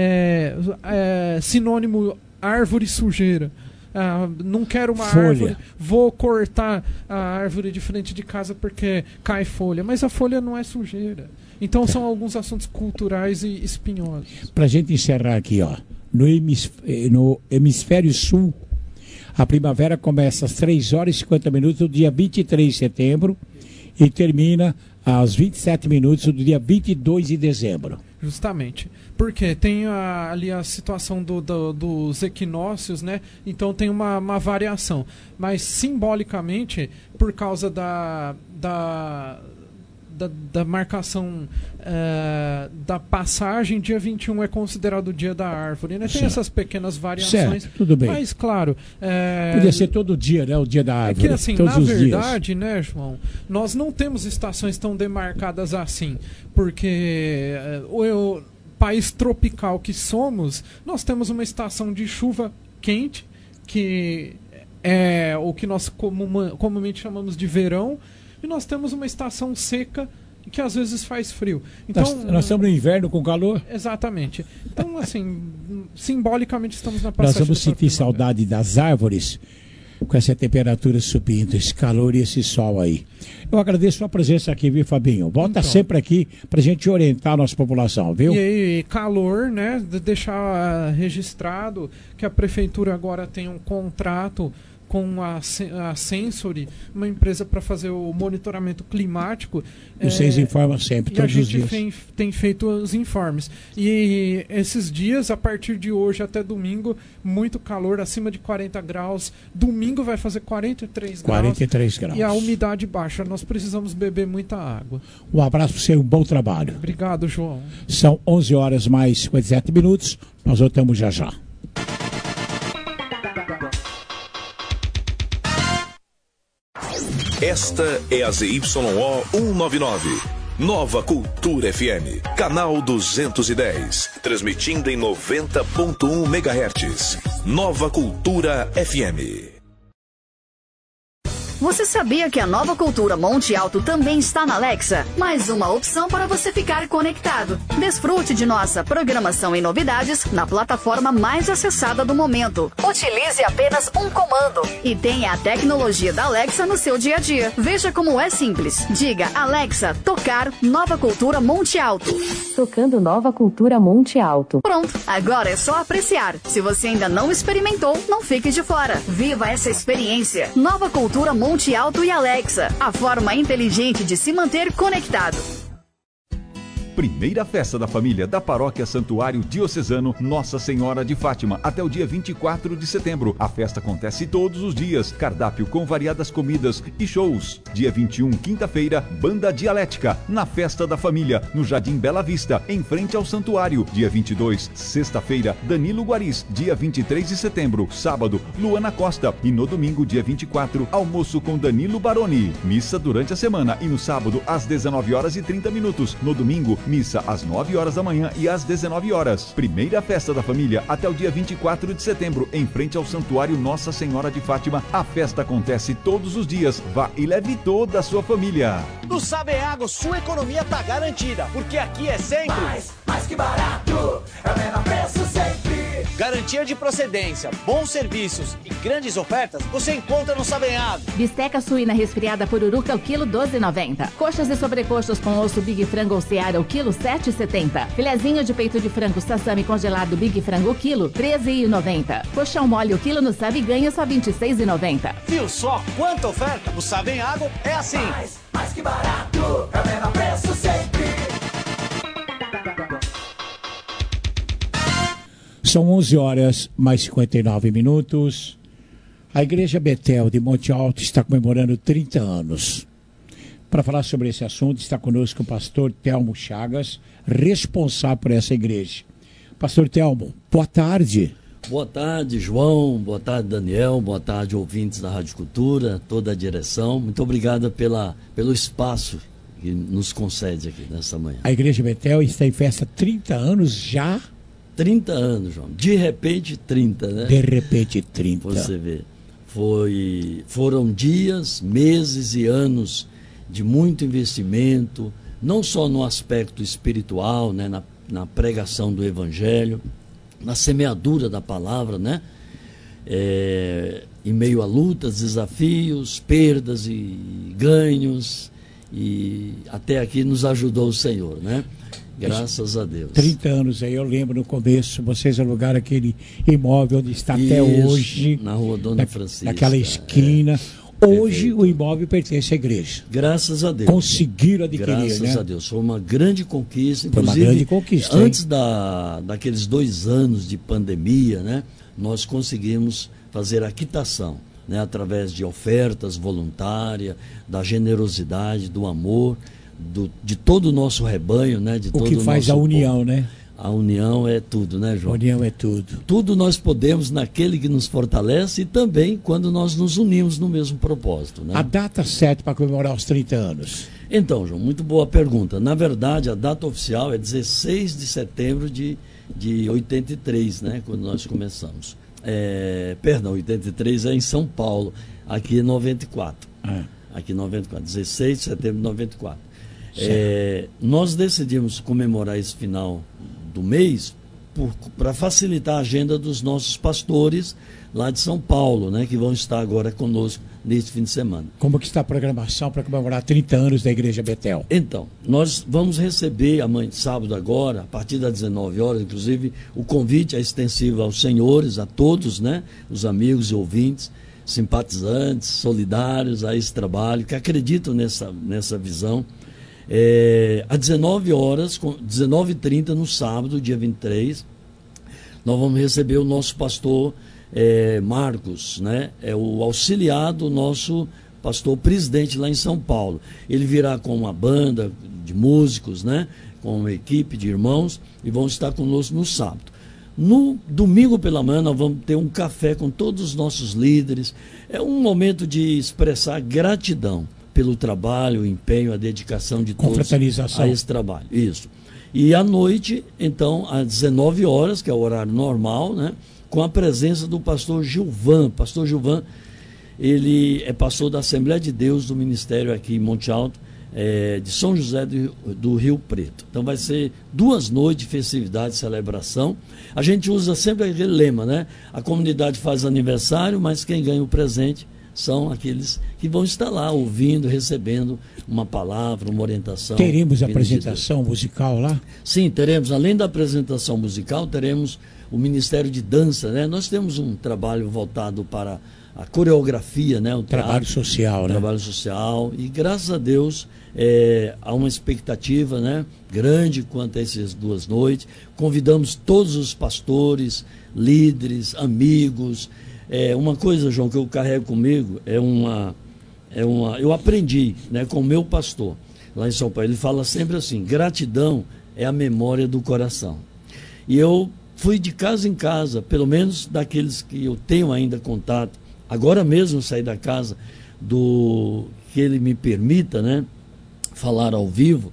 Speaker 21: sinônimo árvore sujeira. Não quero uma árvore, vou cortar a árvore de frente de casa porque cai folha. Mas a folha não é sujeira. Então, são alguns assuntos culturais e espinhosos.
Speaker 4: Para a gente encerrar aqui, ó. No hemisfério sul, a primavera começa às 3 horas e 50 minutos do dia 23 de setembro e termina às 27 minutos do dia 22 de dezembro.
Speaker 21: Justamente. Porque tem ali a situação dos equinócios, né? Então tem uma variação. Mas simbolicamente, por causa da marcação da passagem, dia 21 é considerado o dia da árvore, né? Tem essas pequenas variações.
Speaker 4: Certo, tudo bem.
Speaker 21: Mas, claro...
Speaker 4: Podia ser todo dia, né? O dia da árvore.
Speaker 21: É que, assim,
Speaker 4: todos
Speaker 21: na
Speaker 4: os
Speaker 21: verdade,
Speaker 4: dias.
Speaker 21: né, João, nós não temos estações tão demarcadas assim. Porque o país tropical que somos, nós temos uma estação de chuva quente, que é o que nós comumente chamamos de verão, e nós temos uma estação seca que às vezes faz frio. Então,
Speaker 4: nós estamos no inverno com calor?
Speaker 21: Exatamente. Então, assim, simbolicamente estamos na passagem.
Speaker 4: Nós vamos sentir saudade das árvores com essa temperatura subindo, esse calor e esse sol aí. Eu agradeço a sua presença aqui, viu, Fabinho? Volta sempre aqui pra gente orientar a nossa população, viu?
Speaker 21: E calor, né? Deixar registrado que a prefeitura agora tem um contrato com a Sensory, uma empresa para fazer o monitoramento climático.
Speaker 4: Vocês informam sempre, todos os dias.
Speaker 21: E a gente tem feito os informes. E esses dias, a partir de hoje até domingo, muito calor, acima de 40 graus. Domingo vai fazer 43 graus.
Speaker 4: 43 graus.
Speaker 21: E a umidade baixa. Nós precisamos beber muita água.
Speaker 4: Um abraço para você, um bom trabalho.
Speaker 21: Obrigado, João.
Speaker 4: São 11 horas mais 57 minutos. Nós voltamos já já.
Speaker 20: Esta é a ZYO 199, Nova Cultura FM, canal 210, transmitindo em 90.1 MHz. Nova Cultura FM.
Speaker 8: Você sabia que a Nova Cultura Monte Alto também está na Alexa? Mais uma opção para você ficar conectado. Desfrute de nossa programação e novidades na plataforma mais acessada do momento. Utilize apenas um comando e tenha a tecnologia da Alexa no seu dia a dia. Veja como é simples. Diga, Alexa, tocar Nova Cultura Monte Alto.
Speaker 9: Tocando Nova Cultura Monte Alto.
Speaker 8: Pronto, agora é só apreciar. Se você ainda não experimentou, não fique de fora. Viva essa experiência. Nova Cultura Monte Alto e Alexa, a forma inteligente de se manter conectado.
Speaker 7: Primeira festa da família da Paróquia Santuário Diocesano Nossa Senhora de Fátima, até o dia 24 de setembro. A festa acontece todos os dias, cardápio com variadas comidas e shows. Dia 21, quinta-feira, Banda Dialética, na Festa da Família, no Jardim Bela Vista, em frente ao Santuário. Dia 22, sexta-feira, Danilo Guaris. Dia 23 de setembro, sábado, Luana Costa. E no domingo, dia 24, almoço com Danilo Baroni. Missa durante a semana e no sábado, às 19h30. No domingo, missa às 9 horas da manhã e às 19 horas. Primeira festa da família até o dia 24 de setembro, em frente ao Santuário Nossa Senhora de Fátima. A festa acontece todos os dias. Vá e leve toda a sua família.
Speaker 10: No Sabeago, sua economia tá garantida, porque aqui é sempre
Speaker 6: mais que barato, é o menor preço sempre.
Speaker 10: Garantia de procedência, bons serviços e grandes ofertas você encontra no Sabeago.
Speaker 11: Bisteca suína resfriada pururuca, o quilo 12,90. Coxas e sobrecoxas com osso Big Frango ou Seara, o quilo 7,70. Filezinho de peito de frango sassami congelado Big Frango, o quilo 13,90. Colchão mole, o quilo no Sabe Ganha, só 26,90.
Speaker 10: Viu só quanta oferta? No Sabeago é assim.
Speaker 6: Mais que barato, é o menor preço sempre.
Speaker 4: São 11 horas mais 59 minutos. A Igreja Betel de Monte Alto está comemorando 30 anos. Para falar sobre esse assunto, está conosco o pastor Telmo Chagas, responsável por essa igreja. Pastor Telmo, boa tarde.
Speaker 3: Boa tarde, João. Boa tarde, Daniel. Boa tarde, ouvintes da Rádio Cultura, toda a direção. Muito obrigado pelo espaço que nos concede aqui nessa manhã.
Speaker 4: A Igreja Betel está em festa 30 anos já?
Speaker 3: 30 anos, João. De repente, 30, né?
Speaker 4: De repente, 30.
Speaker 3: Você vê. Foram dias, meses e anos de muito investimento, não só no aspecto espiritual, né, na pregação do Evangelho, na semeadura da palavra, né? Em meio a lutas, desafios, perdas e ganhos, e até aqui nos ajudou o Senhor, né? Graças a Deus. 30
Speaker 4: anos aí, eu lembro no começo, vocês alugaram aquele imóvel onde está até hoje.
Speaker 3: Na rua Dona Francisca.
Speaker 4: Naquela esquina. Hoje o imóvel pertence à igreja.
Speaker 3: Graças a Deus.
Speaker 4: Conseguiram adquirir,
Speaker 3: Graças
Speaker 4: né?
Speaker 3: a Deus. Foi uma grande conquista.
Speaker 4: Foi uma grande conquista.
Speaker 3: Antes daqueles 2 anos de pandemia, né? Nós conseguimos fazer a quitação, né? Através de ofertas voluntárias, da generosidade, do amor, de todo o nosso rebanho, né? De todo
Speaker 4: o que faz a união,
Speaker 3: povo.
Speaker 4: né?
Speaker 3: A união é tudo, né, João?
Speaker 4: A união é tudo.
Speaker 3: Tudo nós podemos naquele que nos fortalece e também quando nós nos unimos no mesmo propósito, né?
Speaker 4: A data certa para comemorar os 30 anos?
Speaker 3: Então, João, muito boa pergunta. Na verdade, a data oficial é 16 de setembro de 83, né? Quando nós começamos. 83 é em São Paulo, aqui em 94. Aqui em 94, 16 de setembro de 94. Nós decidimos comemorar esse final do mês para facilitar a agenda dos nossos pastores lá de São Paulo, né, que vão estar agora conosco neste fim de semana.
Speaker 4: Como que está a programação para comemorar 30 anos da Igreja Betel?
Speaker 3: Então, nós vamos receber amanhã, sábado agora, a partir das 19 horas, inclusive o convite é extensivo aos senhores, a todos, né, os amigos e ouvintes, simpatizantes, solidários a esse trabalho, que acreditam nessa visão. Às 19 horas, 19h30 no sábado, dia 23, nós vamos receber o nosso pastor Marcos, né? É o auxiliar do nosso pastor presidente lá em São Paulo. Ele virá com uma banda de músicos, né? Com uma equipe de irmãos, e vão estar conosco no sábado. No domingo pela manhã nós vamos ter um café com todos os nossos líderes. É um momento de expressar gratidão pelo trabalho, o empenho, a dedicação de todos a esse trabalho. Isso. E à noite, então, às 19 horas, que é o horário normal, né, com a presença do pastor Gilvan. Pastor Gilvan, ele é pastor da Assembleia de Deus do Ministério aqui em Monte Alto, de São José do Rio Preto. Então vai ser 2 noites de festividade e celebração. A gente usa sempre aquele lema, né? A comunidade faz aniversário, mas quem ganha o presente são aqueles que vão estar lá ouvindo, recebendo uma palavra, uma orientação.
Speaker 4: Teremos apresentação musical lá?
Speaker 3: Sim, teremos. Além da apresentação musical, teremos o Ministério de Dança, né? Nós temos um trabalho voltado para a coreografia, né? O
Speaker 4: trabalho social, né?
Speaker 3: Trabalho social. E graças a Deus há uma expectativa, né, grande quanto a essas 2 noites. Convidamos todos os pastores, líderes, amigos. Uma coisa, João, que eu carrego comigo eu aprendi, né, com o meu pastor lá em São Paulo. Ele fala sempre assim: gratidão é a memória do coração. E eu fui de casa em casa, pelo menos daqueles que eu tenho ainda contato. Agora mesmo saí da casa que ele me permita, né, falar ao vivo,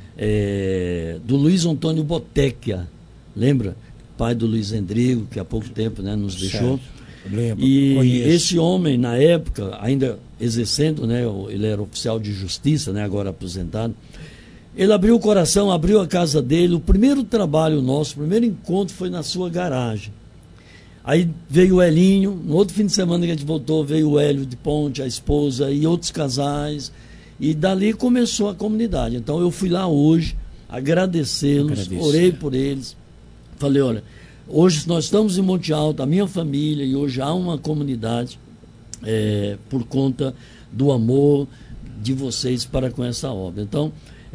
Speaker 3: do Luiz Antônio Botecchia, lembra? Pai do Luiz Endrigo, que há pouco tempo, né, nos deixou.
Speaker 4: Lembro,
Speaker 3: e
Speaker 4: conheço.
Speaker 3: Esse homem, na época, ainda exercendo, né, ele era oficial de justiça, né, agora aposentado, ele abriu o coração, abriu a casa dele. O primeiro trabalho nosso, o primeiro encontro foi na sua garagem. Aí veio o Elinho, no outro fim de semana que a gente voltou, veio o Hélio de Ponte, a esposa e outros casais, e dali começou a comunidade. Então eu fui lá hoje agradecê-los, orei por eles, falei: olha, hoje nós estamos em Monte Alto, a minha família, e hoje há uma comunidade por conta do amor de vocês para com essa obra. Então,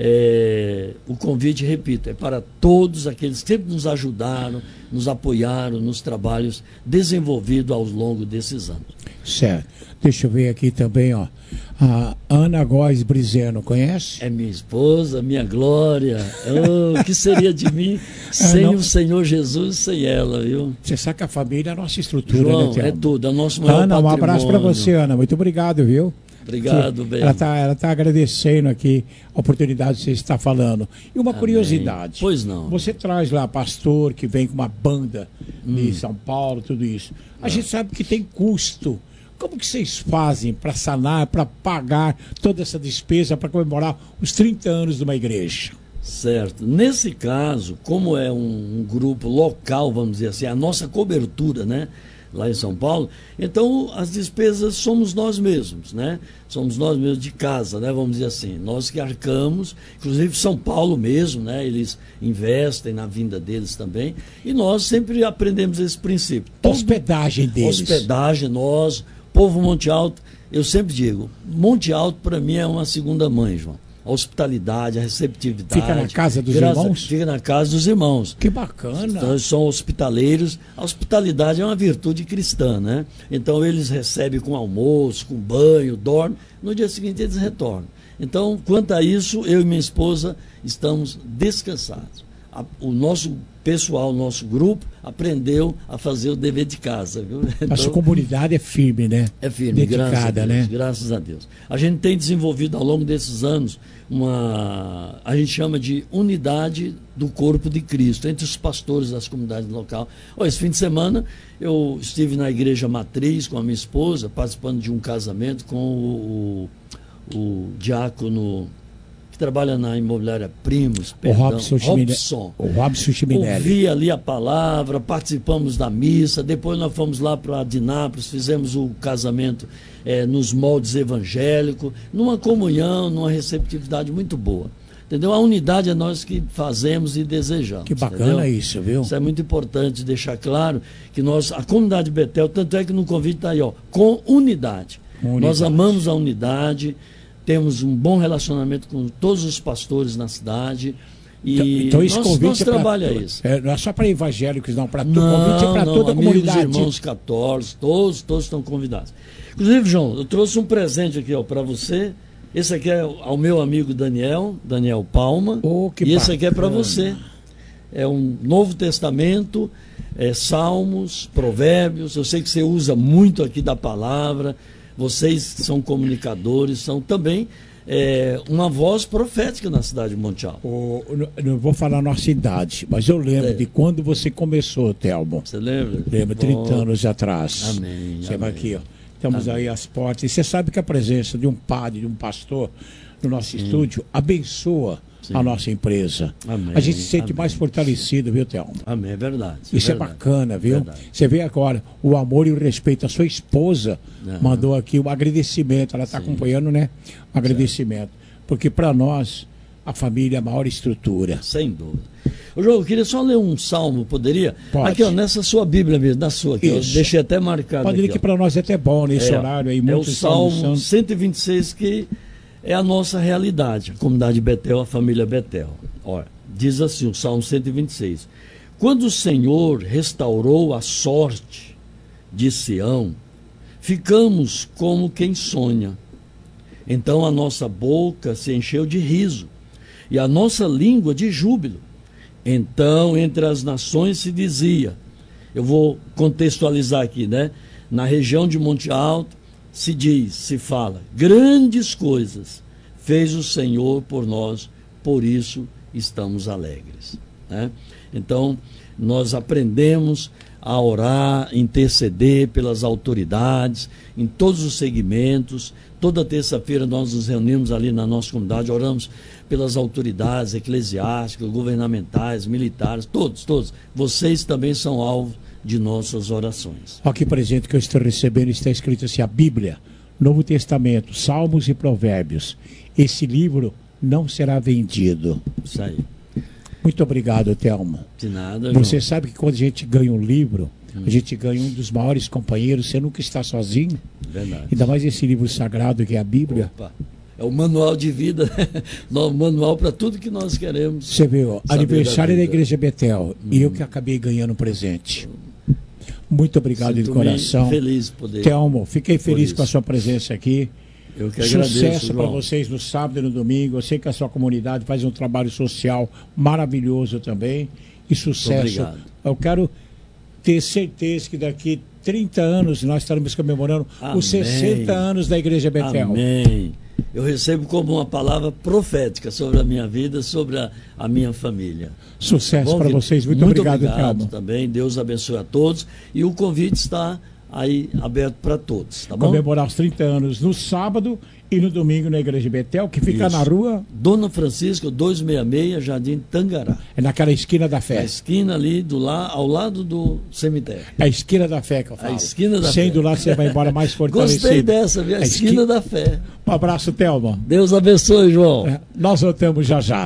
Speaker 3: o convite, repito, é para todos aqueles que sempre nos ajudaram, nos apoiaram nos trabalhos desenvolvidos ao longo desses anos.
Speaker 4: Certo. Deixa eu ver aqui também, ó. Ana Góes Brizeno, conhece?
Speaker 3: É minha esposa, minha glória. Oh, o que seria de mim sem o Senhor Jesus, sem ela, viu?
Speaker 4: Você sabe que a família é a nossa estrutura,
Speaker 3: João,
Speaker 4: né, Telmo?
Speaker 3: é tudo, é o nosso maior
Speaker 4: Ana, um
Speaker 3: patrimônio.
Speaker 4: abraço para você, Ana. Muito obrigado, viu?
Speaker 3: Obrigado, bem.
Speaker 4: Ela tá agradecendo aqui a oportunidade que você está falando. E uma curiosidade.
Speaker 3: Pois não.
Speaker 4: Você traz lá pastor que vem com uma banda de São Paulo, tudo isso. A gente sabe que tem custo. Como que vocês fazem para sanar, para pagar toda essa despesa para comemorar os 30 anos de uma igreja?
Speaker 3: Certo. Nesse caso, como é um grupo local, vamos dizer assim, a nossa cobertura, né? Lá em São Paulo, então as despesas somos nós mesmos, né? Somos nós mesmos de casa, né? Vamos dizer assim, nós que arcamos, inclusive São Paulo mesmo, né? Eles investem na vinda deles também, e nós sempre aprendemos esse princípio.
Speaker 4: Hospedagem deles.
Speaker 3: Hospedagem, nós, povo Monte Alto, eu sempre digo, Monte Alto para mim é uma segunda mãe, João. A hospitalidade, a receptividade.
Speaker 4: Fica na casa dos irmãos?
Speaker 3: Fica na casa dos irmãos.
Speaker 4: Que bacana.
Speaker 3: Então, eles são hospitaleiros. A hospitalidade é uma virtude cristã, né? Então, eles recebem com almoço, com banho, dormem. No dia seguinte, eles retornam. Então, quanto a isso, eu e minha esposa estamos descansados. O nosso pessoal, o nosso grupo, aprendeu a fazer o dever de casa, viu? Então,
Speaker 4: a sua comunidade é firme, né?
Speaker 3: É firme,
Speaker 4: dedicada, né?
Speaker 3: Graças a Deus. A gente tem desenvolvido ao longo desses anos a gente chama de unidade do corpo de Cristo, entre os pastores das comunidades locais. Esse fim de semana eu estive na igreja matriz com a minha esposa, participando de um casamento com o diácono que trabalha na imobiliária Primos,
Speaker 4: o Robson Chiminelli.
Speaker 3: Ouvi ali a palavra, participamos da missa, depois nós fomos lá para Dinápolis, fizemos o casamento nos moldes evangélicos, numa comunhão, numa receptividade muito boa. Entendeu? A unidade é nós que fazemos e desejamos.
Speaker 4: Que bacana, entendeu? Isso, viu?
Speaker 3: Isso é muito importante deixar claro que a comunidade Betel, tanto é que no convite está aí, com unidade. Nós amamos a unidade, temos um bom relacionamento com todos os pastores na cidade. E
Speaker 4: então esse convite
Speaker 3: nós trabalhamos isso.
Speaker 4: Não é só para evangélicos, não. O convite é para toda a comunidade.
Speaker 3: Irmãos católicos, todos estão convidados. Inclusive, João, eu trouxe um presente aqui para você. Esse aqui é ao meu amigo Daniel Palma. E esse aqui é para você. É um Novo Testamento, Salmos, Provérbios. Eu sei que você usa muito aqui da palavra. Vocês são comunicadores, são também uma voz profética na cidade de Monte Alto.
Speaker 4: Não vou falar a nossa idade, mas eu lembro de quando você começou, Telmo.
Speaker 3: Você lembra?
Speaker 4: Lembro, 30 anos atrás.
Speaker 3: Amém.
Speaker 4: Você vai aqui, ó. Estamos aí às portas. E você sabe que a presença de um padre, de um pastor no nosso estúdio abençoa a nossa empresa.
Speaker 3: Amém.
Speaker 4: A gente se sente mais fortalecido, viu, Telmo?
Speaker 3: Amém, é verdade.
Speaker 4: Isso é bacana, viu? Verdade. Você vê agora o amor e o respeito. A sua esposa mandou aqui um agradecimento. Ela está acompanhando, né? Um agradecimento. Porque para nós, a família é a maior estrutura.
Speaker 3: Sem dúvida. Ô, João, eu queria só ler um salmo, poderia?
Speaker 4: Pode.
Speaker 3: Aqui, ó, nessa sua Bíblia mesmo, na sua aqui, eu deixei até marcado.
Speaker 4: Pode ler que para nós é até bom nesse horário aí.
Speaker 3: É o Salmo 126 que é a nossa realidade, a comunidade Betel, a família Betel. Olha, diz assim o Salmo 126. Quando o Senhor restaurou a sorte de Sião, ficamos como quem sonha. Então a nossa boca se encheu de riso e a nossa língua de júbilo. Então, entre as nações se dizia, eu vou contextualizar aqui, né? Na região de Monte Alto se fala, grandes coisas fez o Senhor por nós, por isso estamos alegres, né? Então, nós aprendemos a orar, interceder pelas autoridades, em todos os segmentos. Toda terça-feira nós nos reunimos ali na nossa comunidade, oramos pelas autoridades eclesiásticas, governamentais, militares, todos. Vocês também são alvo de nossas orações.
Speaker 4: Aqui presente que eu estou recebendo está escrito assim, a Bíblia, Novo Testamento, Salmos e Provérbios. Esse livro não será vendido.
Speaker 3: Isso aí.
Speaker 4: Muito obrigado, Telmo.
Speaker 3: De nada,
Speaker 4: Você
Speaker 3: João.
Speaker 4: sabe que quando a gente ganha um livro, a gente ganha um dos maiores companheiros, você nunca está sozinho.
Speaker 3: Verdade.
Speaker 4: Ainda mais esse livro sagrado que é a Bíblia.
Speaker 3: Opa. É o manual de vida, o manual para tudo que nós queremos.
Speaker 4: Você viu, aniversário da Igreja Betel, e eu que acabei ganhando um presente. Muito obrigado de coração.
Speaker 3: Feliz poder.
Speaker 4: Telmo, fiquei feliz com a sua presença aqui.
Speaker 3: Eu que agradeço.
Speaker 4: Sucesso para vocês no sábado e no domingo. Eu sei que a sua comunidade faz um trabalho social maravilhoso também. E sucesso. Eu quero ter certeza que daqui 30 anos nós estaremos comemorando os 60 anos da Igreja Betel.
Speaker 3: Amém. Eu recebo como uma palavra profética sobre a minha vida, sobre a minha família.
Speaker 4: Sucesso para vocês. Muito obrigado, Thelma.
Speaker 3: Também. Deus abençoe a todos. E o convite está aí aberto para todos, tá bom?
Speaker 4: Comemorar os 30 anos no sábado e no domingo na Igreja Betel, que fica na rua
Speaker 3: Dona Francisca, 266, Jardim Tangará.
Speaker 4: É naquela esquina da fé.
Speaker 3: A esquina ali ao lado do cemitério.
Speaker 4: É a esquina da fé que eu falo.
Speaker 3: A esquina da fé.
Speaker 4: Sendo lá, você vai embora mais fortalecido.
Speaker 3: Gostei dessa, viu? A esquina da fé.
Speaker 4: Um abraço, Thelma.
Speaker 3: Deus abençoe, João.
Speaker 4: Nós voltamos já já.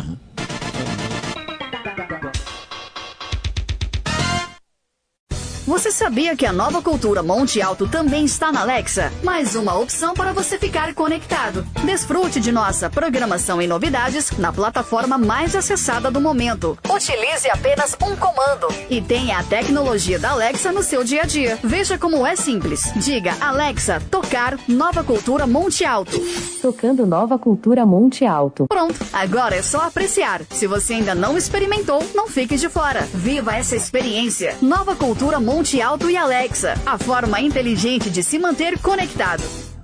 Speaker 8: Você sabia que a Nova Cultura Monte Alto também está na Alexa? Mais uma opção para você ficar conectado. Desfrute de nossa programação e novidades na plataforma mais acessada do momento. Utilize apenas um comando e tenha a tecnologia da Alexa no seu dia a dia. Veja como é simples. Diga, Alexa, tocar Nova Cultura Monte Alto.
Speaker 9: Tocando Nova Cultura Monte Alto.
Speaker 8: Pronto, agora é só apreciar. Se você ainda não experimentou, não fique de fora. Viva essa experiência. Nova Cultura Monte Alto e Alexa, a forma inteligente de se manter conectado.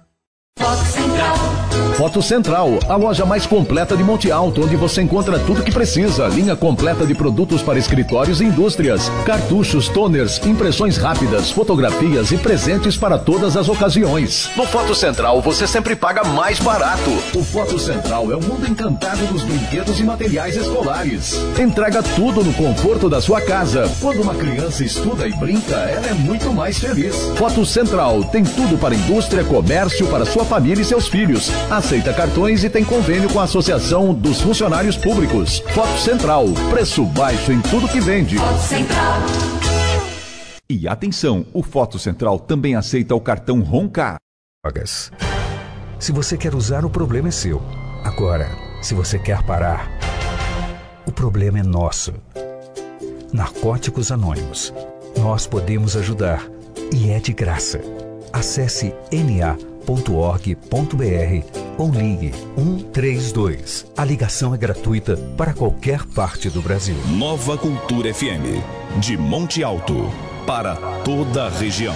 Speaker 18: Foto Central, a loja mais completa de Monte Alto, onde você encontra tudo que precisa. Linha completa de produtos para escritórios e indústrias. Cartuchos, toners, impressões rápidas, fotografias e presentes para todas as ocasiões. No Foto Central, você sempre paga mais barato. O Foto Central é o mundo encantado dos brinquedos e materiais escolares. Entrega tudo no conforto da sua casa. Quando uma criança estuda e brinca, ela é muito mais feliz. Foto Central tem tudo para indústria, comércio, para sua família e seus filhos. Aceita cartões e tem convênio com a Associação dos Funcionários Públicos. Foto Central, preço baixo em tudo que vende.
Speaker 16: Foto Central.
Speaker 7: E atenção, o Foto Central também aceita o cartão Roncar.
Speaker 17: Se você quer usar, o problema é seu. Agora, se você quer parar, o problema é nosso. Narcóticos Anônimos. Nós podemos ajudar e é de graça. Acesse na.org.br ou ligue 132. A ligação é gratuita para qualquer parte do Brasil.
Speaker 20: Nova Cultura FM, de Monte Alto, para toda a região.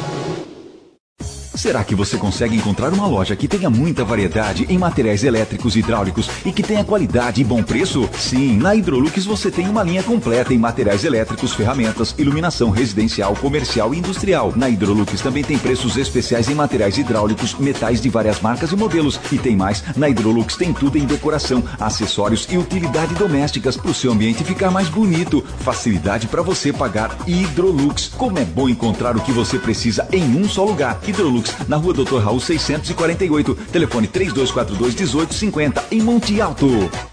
Speaker 7: Será que você consegue encontrar uma loja que tenha muita variedade em materiais elétricos e hidráulicos e que tenha qualidade e bom preço? Sim, na Hidrolux você tem uma linha completa em materiais elétricos, ferramentas, iluminação residencial, comercial e industrial. Na Hidrolux também tem preços especiais em materiais hidráulicos, metais de várias marcas e modelos. E tem mais, na Hidrolux tem tudo em decoração, acessórios e utilidade domésticas para o seu ambiente ficar mais bonito. Facilidade para você pagar. Hidrolux. Como é bom encontrar o que você precisa em um só lugar. Hidrolux, na rua Dr. Raul 648, telefone 3242-1850, em Monte Alto.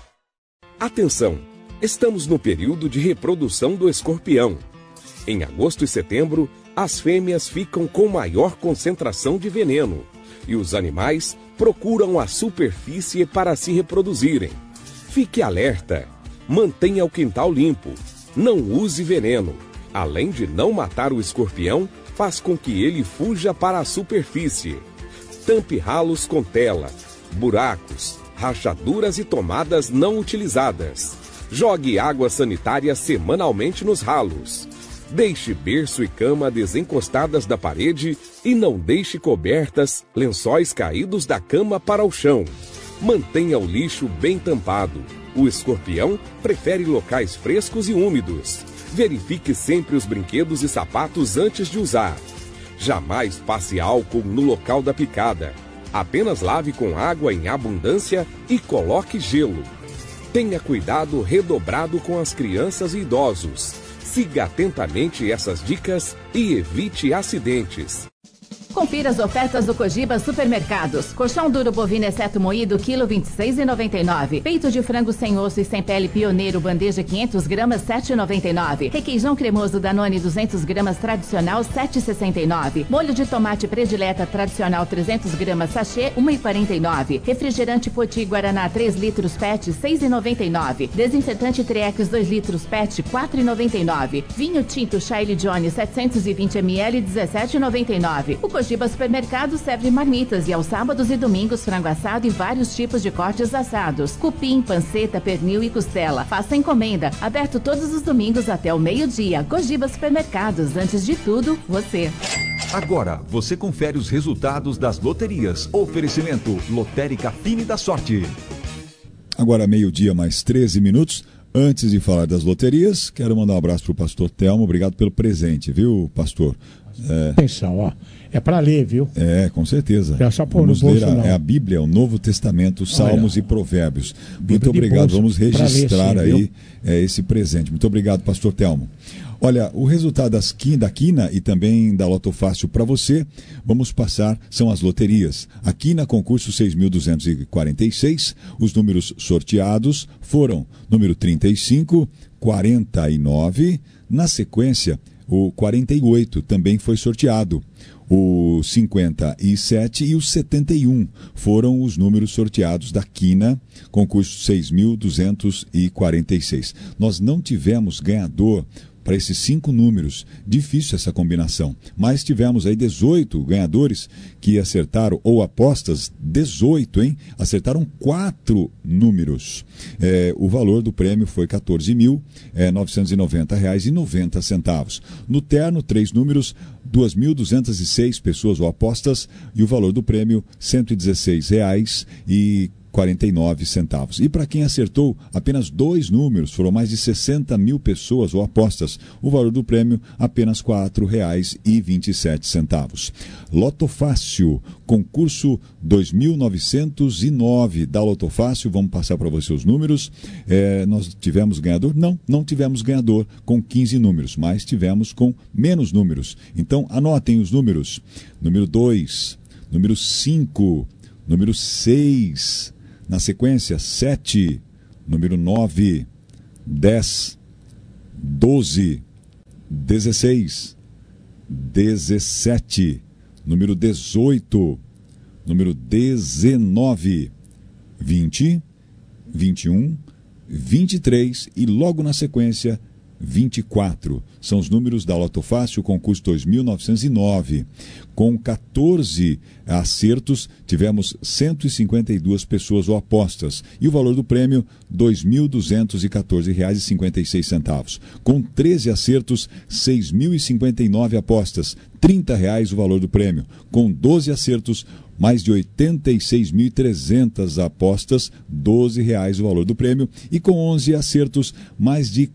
Speaker 22: Atenção, estamos no período de reprodução do escorpião. Em agosto e setembro, as fêmeas ficam com maior concentração de veneno e os animais procuram a superfície para se reproduzirem. Fique alerta, mantenha o quintal limpo, não use veneno. Além de não matar o escorpião, faz com que ele fuja para a superfície. Tampe ralos com tela, buracos, rachaduras e tomadas não utilizadas. Jogue água sanitária semanalmente nos ralos. Deixe berço e cama desencostadas da parede e não deixe cobertas, lençóis caídos da cama para o chão. Mantenha o lixo bem tampado. O escorpião prefere locais frescos e úmidos. Verifique sempre os brinquedos e sapatos antes de usar. Jamais passe álcool no local da picada. Apenas lave com água em abundância e coloque gelo. Tenha cuidado redobrado com as crianças e idosos. Siga atentamente essas dicas e evite acidentes.
Speaker 11: Confira as ofertas do Cogiba Supermercados. Colchão duro bovino exceto moído, quilo 26,99. Peito de frango sem osso e sem pele Pioneiro, bandeja 500 gramas, 7,99. Requeijão cremoso Danone 200 gramas tradicional, 7,69. Molho de tomate predileta tradicional 300 gramas sachê, 1,49. Refrigerante Poti Guaraná 3 litros PET, 6,99. Desinfetante Triex 2 litros PET, 4,99. Vinho tinto Chile Johnny 720 ml, 17,99. O Gojiba Supermercado serve marmitas e aos sábados e domingos frango assado e vários tipos de cortes assados. Cupim, panceta, pernil e costela. Faça encomenda. Aberto todos os domingos até o meio-dia. Gojiba Supermercados. Antes de tudo, você.
Speaker 7: Agora, você confere os resultados das loterias. Oferecimento Lotérica Fine da Sorte.
Speaker 5: Agora, meio-dia, mais 13 minutos. Antes de falar das loterias, quero mandar um abraço para o pastor Telmo. Obrigado pelo presente, viu, pastor?
Speaker 4: Atenção, ó. É para ler, viu?
Speaker 5: Com certeza.
Speaker 4: É só pôr no
Speaker 5: Vamos
Speaker 4: bolso,
Speaker 5: ler
Speaker 4: não.
Speaker 5: a Bíblia, o Novo Testamento, Salmos e Provérbios. Muito
Speaker 4: de
Speaker 5: obrigado.
Speaker 4: bolso,
Speaker 5: Vamos registrar
Speaker 4: pra ler, sim,
Speaker 5: aí esse presente. Muito obrigado, pastor Telmo. Olha, o resultado da Quina e também da Loto Fácil para você, vamos passar, são as loterias. A Quina, concurso 6.246, os números sorteados foram número 35, 49, na sequência, o 48 também foi sorteado. O 57 e o 71 foram os números sorteados da Quina, concurso 6.246. Nós não tivemos ganhador para esses 5 números. Difícil essa combinação. Mas tivemos aí 18 ganhadores que acertaram, ou apostas, 18, hein? Acertaram 4 números. O valor do prêmio foi R$ 14.990,90. No terno, 3 números, 2.206 pessoas ou apostas, e o valor do prêmio, R$ 116,49. E para quem acertou apenas 2 números, foram mais de 60 mil pessoas ou apostas, o valor do prêmio apenas R$ 4,27. Loto Fácil, concurso 2.909 da Loto Fácil, vamos passar para você os números. Nós tivemos ganhador? Não tivemos ganhador com 15 números, mas tivemos com menos números. Então anotem os números: número 2, número 5, número 6, na sequência, 7, número 9, 10, 12, 16, 17, número 18, número 19, 20, 21, 23 e logo na sequência, 24. São os números da Loto Fácil, concurso 2.909. Com 14 acertos, tivemos 152 pessoas ou apostas. E o valor do prêmio, R$ 2.214,56. Com 13 acertos, 6.059 apostas. R$ 30 o valor do prêmio. Com 12 acertos, mais de 86.300 apostas, R$ 12 o valor do prêmio. E com 11 acertos, mais de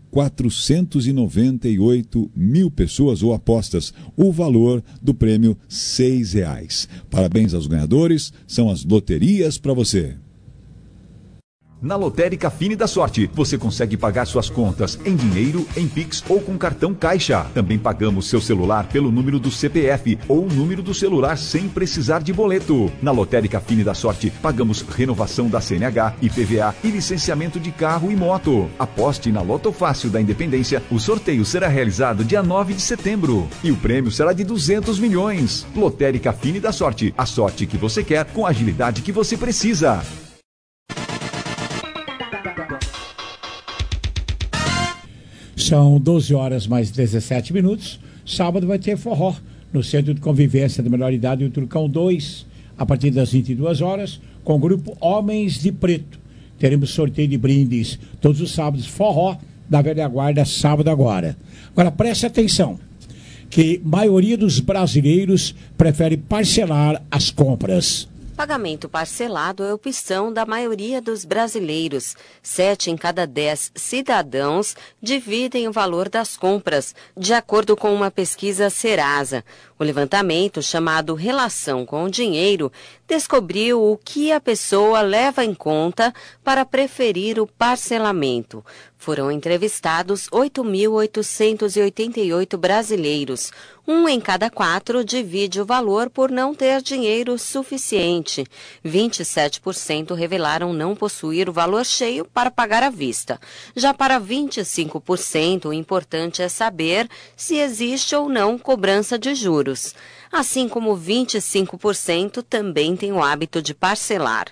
Speaker 5: 498 mil pessoas ou apostas. O valor do prêmio, R$ 6. Parabéns aos ganhadores, são as loterias para você.
Speaker 7: Na Lotérica Fine da Sorte, você consegue pagar suas contas em dinheiro, em Pix ou com cartão Caixa. Também pagamos seu celular pelo número do CPF ou o número do celular sem precisar de boleto. Na Lotérica Fine da Sorte, pagamos renovação da CNH, IPVA e licenciamento de carro e moto. Aposte na Loto Fácil da Independência. O sorteio será realizado dia 9 de setembro. E o prêmio será de 200 milhões. Lotérica Fine da Sorte. A sorte que você quer com a agilidade que você precisa.
Speaker 4: São 12 horas mais 17 minutos. Sábado vai ter forró no Centro de Convivência da Menor Idade do Turcão 2, a partir das 22 horas, com o grupo Homens de Preto. Teremos sorteio de brindes todos os sábados, forró da velha guarda, sábado agora. Agora preste atenção, que a maioria dos brasileiros prefere parcelar as compras.
Speaker 13: Pagamento parcelado é opção da maioria dos brasileiros. 7 em cada 10 cidadãos dividem o valor das compras, de acordo com uma pesquisa Serasa. O levantamento, chamado Relação com o Dinheiro, descobriu o que a pessoa leva em conta para preferir o parcelamento. Foram entrevistados 8.888 brasileiros. 1 em cada 4 divide o valor por não ter dinheiro suficiente. 27% revelaram não possuir o valor cheio para pagar à vista. Já para 25%, o importante é saber se existe ou não cobrança de juros. Assim como 25% também tem o hábito de parcelar.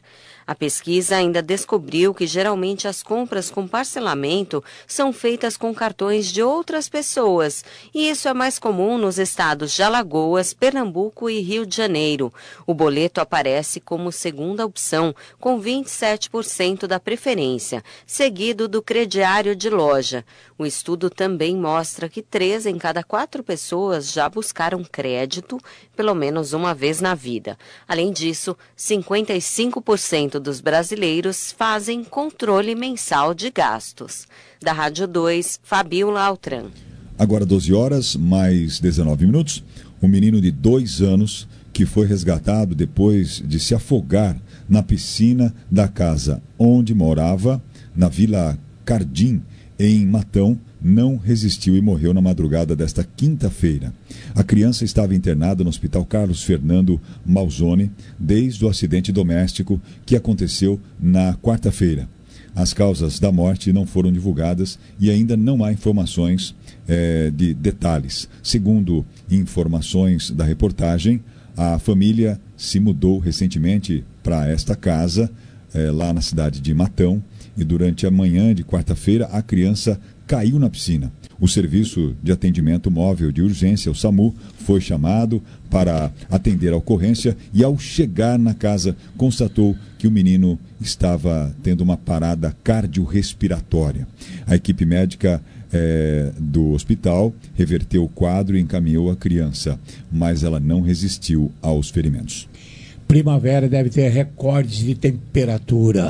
Speaker 13: A pesquisa ainda descobriu que geralmente as compras com parcelamento são feitas com cartões de outras pessoas, e isso é mais comum nos estados de Alagoas, Pernambuco e Rio de Janeiro. O boleto aparece como segunda opção, com 27% da preferência, seguido do crediário de loja. O estudo também mostra que 3 em cada 4 pessoas já buscaram crédito pelo menos uma vez na vida. Além disso, 55% dos brasileiros fazem controle mensal de gastos. Da Rádio 2, Fabiola Altran.
Speaker 5: Agora 12 horas, mais 19 minutos. Um menino de 2 anos que foi resgatado depois de se afogar na piscina da casa onde morava, na Vila Cardim, em Matão, não resistiu e morreu na madrugada desta quinta-feira. A criança estava internada no Hospital Carlos Fernando Malzone desde o acidente doméstico que aconteceu na quarta-feira. As causas da morte não foram divulgadas e ainda não há informações de detalhes. Segundo informações da reportagem, a família se mudou recentemente para esta casa, lá na cidade de Matão, e durante a manhã de quarta-feira a criança caiu na piscina. O Serviço de Atendimento Móvel de Urgência, o SAMU, foi chamado para atender a ocorrência e, ao chegar na casa, constatou que o menino estava tendo uma parada cardiorrespiratória. A equipe médica do hospital reverteu o quadro e encaminhou a criança, mas ela não resistiu aos ferimentos.
Speaker 4: Primavera deve ter recordes de temperatura.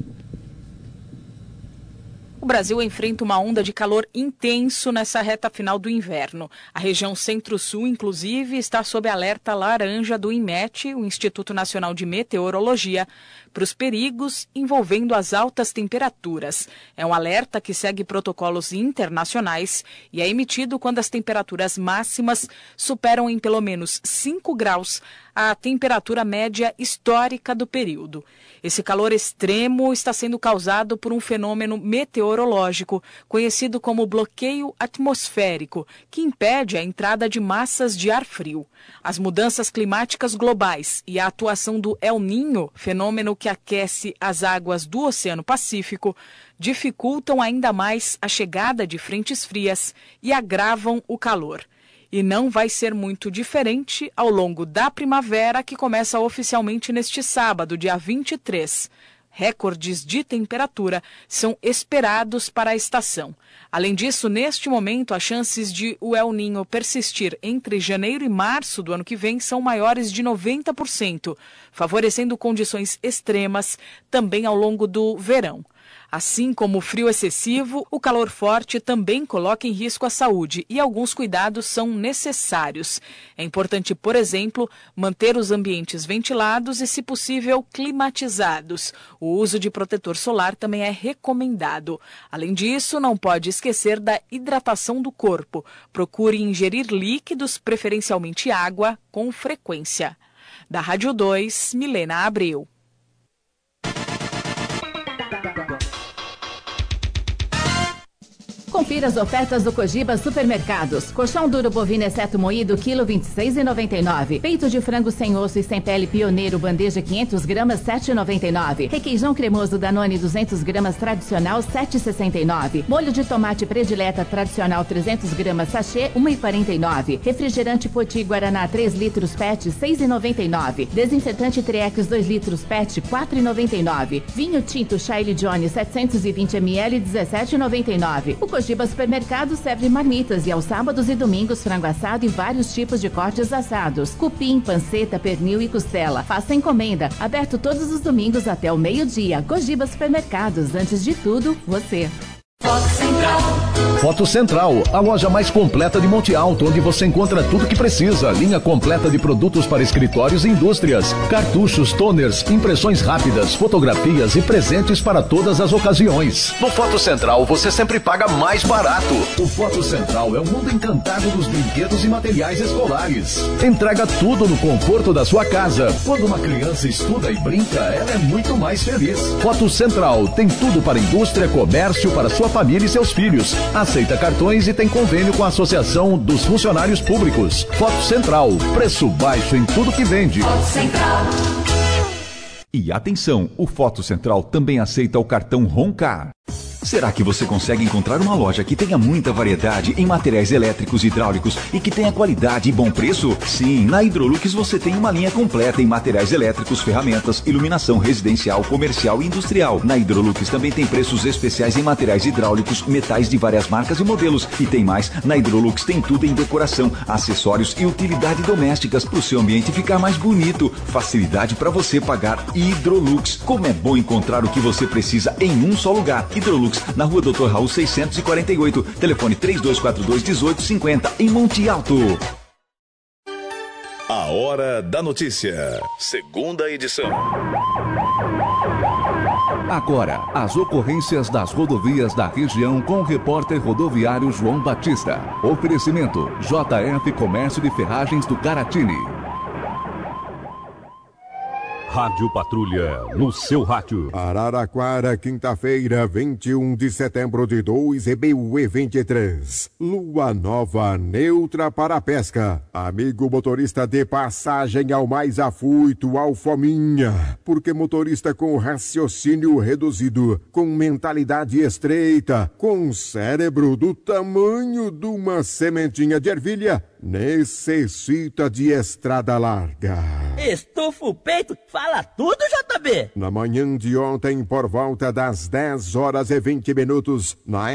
Speaker 14: O Brasil enfrenta uma onda de calor intenso nessa reta final do inverno. A região Centro-Sul, inclusive, está sob alerta laranja do INMET, o Instituto Nacional de Meteorologia, para os perigos envolvendo as altas temperaturas. É um alerta que segue protocolos internacionais e é emitido quando as temperaturas máximas superam em pelo menos 5 graus a temperatura média histórica do período. Esse calor extremo está sendo causado por um fenômeno meteorológico conhecido como bloqueio atmosférico, que impede a entrada de massas de ar frio. As mudanças climáticas globais e a atuação do El Niño, fenômeno que aquece as águas do Oceano Pacífico, dificultam ainda mais a chegada de frentes frias e agravam o calor. E não vai ser muito diferente ao longo da primavera, que começa oficialmente neste sábado, dia 23. Recordes de temperatura são esperados para a estação. Além disso, neste momento, as chances de o El Niño persistir entre janeiro e março do ano que vem são maiores de 90%, favorecendo condições extremas também ao longo do verão. Assim como o frio excessivo, o calor forte também coloca em risco a saúde e alguns cuidados são necessários. É importante, por exemplo, manter os ambientes ventilados e, se possível, climatizados. O uso de protetor solar também é recomendado. Além disso, não pode esquecer da hidratação do corpo. Procure ingerir líquidos, preferencialmente água, com frequência. Da Rádio 2, Milena Abreu.
Speaker 11: Confira as ofertas do Cogiba Supermercados. Colchão duro bovino exceto moído, quilo 26,99. Peito de frango sem osso e sem pele Pioneiro, bandeja 500 gramas, 7,99. Requeijão cremoso Danone 200 gramas tradicional, 7,69. Molho de tomate predileta tradicional 300 gramas sachê, 1,49. Refrigerante Poti Guaraná 3 litros PET, 6,99. Desinfetante Triex 2 litros PET, 4,99. Vinho tinto Chile Johnny 720 ml, 17,99. O Cogiba Supermercado serve marmitas e aos sábados e domingos frango assado e vários tipos de cortes assados, cupim, panceta, pernil e costela. Faça encomenda, aberto todos os domingos até o meio-dia. Cogiba Supermercados, antes de tudo, você.
Speaker 18: Foto Central, a loja mais completa de Monte Alto, onde você encontra tudo que precisa. Linha completa de produtos para escritórios e indústrias, cartuchos, toners, impressões rápidas, fotografias e presentes para todas as ocasiões. No Foto Central você sempre paga mais barato. O Foto Central é o mundo encantado dos brinquedos e materiais escolares. Entrega tudo no conforto da sua casa. Quando uma criança estuda e brinca, ela é muito mais feliz. Foto Central tem tudo para indústria, comércio, para sua família e seus filhos. Aceita cartões e tem convênio com a Associação dos Funcionários Públicos. Foto Central, preço baixo em tudo que vende.
Speaker 16: Foto Central.
Speaker 7: E atenção, o Foto Central também aceita o cartão Roncar. Será que você consegue encontrar uma loja que tenha muita variedade em materiais elétricos e hidráulicos e que tenha qualidade e bom preço? Sim, na Hidrolux você tem uma linha completa em materiais elétricos, ferramentas, iluminação residencial, comercial e industrial. Na Hidrolux também tem preços especiais em materiais hidráulicos, metais de várias marcas e modelos. E tem mais, na Hidrolux tem tudo em decoração, acessórios e utilidade domésticas para o seu ambiente ficar mais bonito. Facilidade para você pagar Hidrolux. Como é bom encontrar o que você precisa em um só lugar. Hidrolux, na Rua Dr. Raul 648, telefone 3242-1850, em Monte Alto.
Speaker 20: A Hora da Notícia, segunda edição.
Speaker 1: Agora, as ocorrências das rodovias da região com o repórter rodoviário João Batista. Oferecimento, JF Comércio de Ferragens do Caratini.
Speaker 12: Rádio Patrulha, no seu rádio.
Speaker 15: Araraquara, quinta-feira, 21 de setembro de 2023. Lua nova, neutra para a pesca. Amigo motorista de passagem ao mais afoito, ao fominha. Porque motorista com raciocínio reduzido, com mentalidade estreita, com cérebro do tamanho de uma sementinha de ervilha, necessita de estrada larga.
Speaker 23: Estufa o peito, fala tudo, JB!
Speaker 15: Na manhã de ontem, por volta das 10h20, na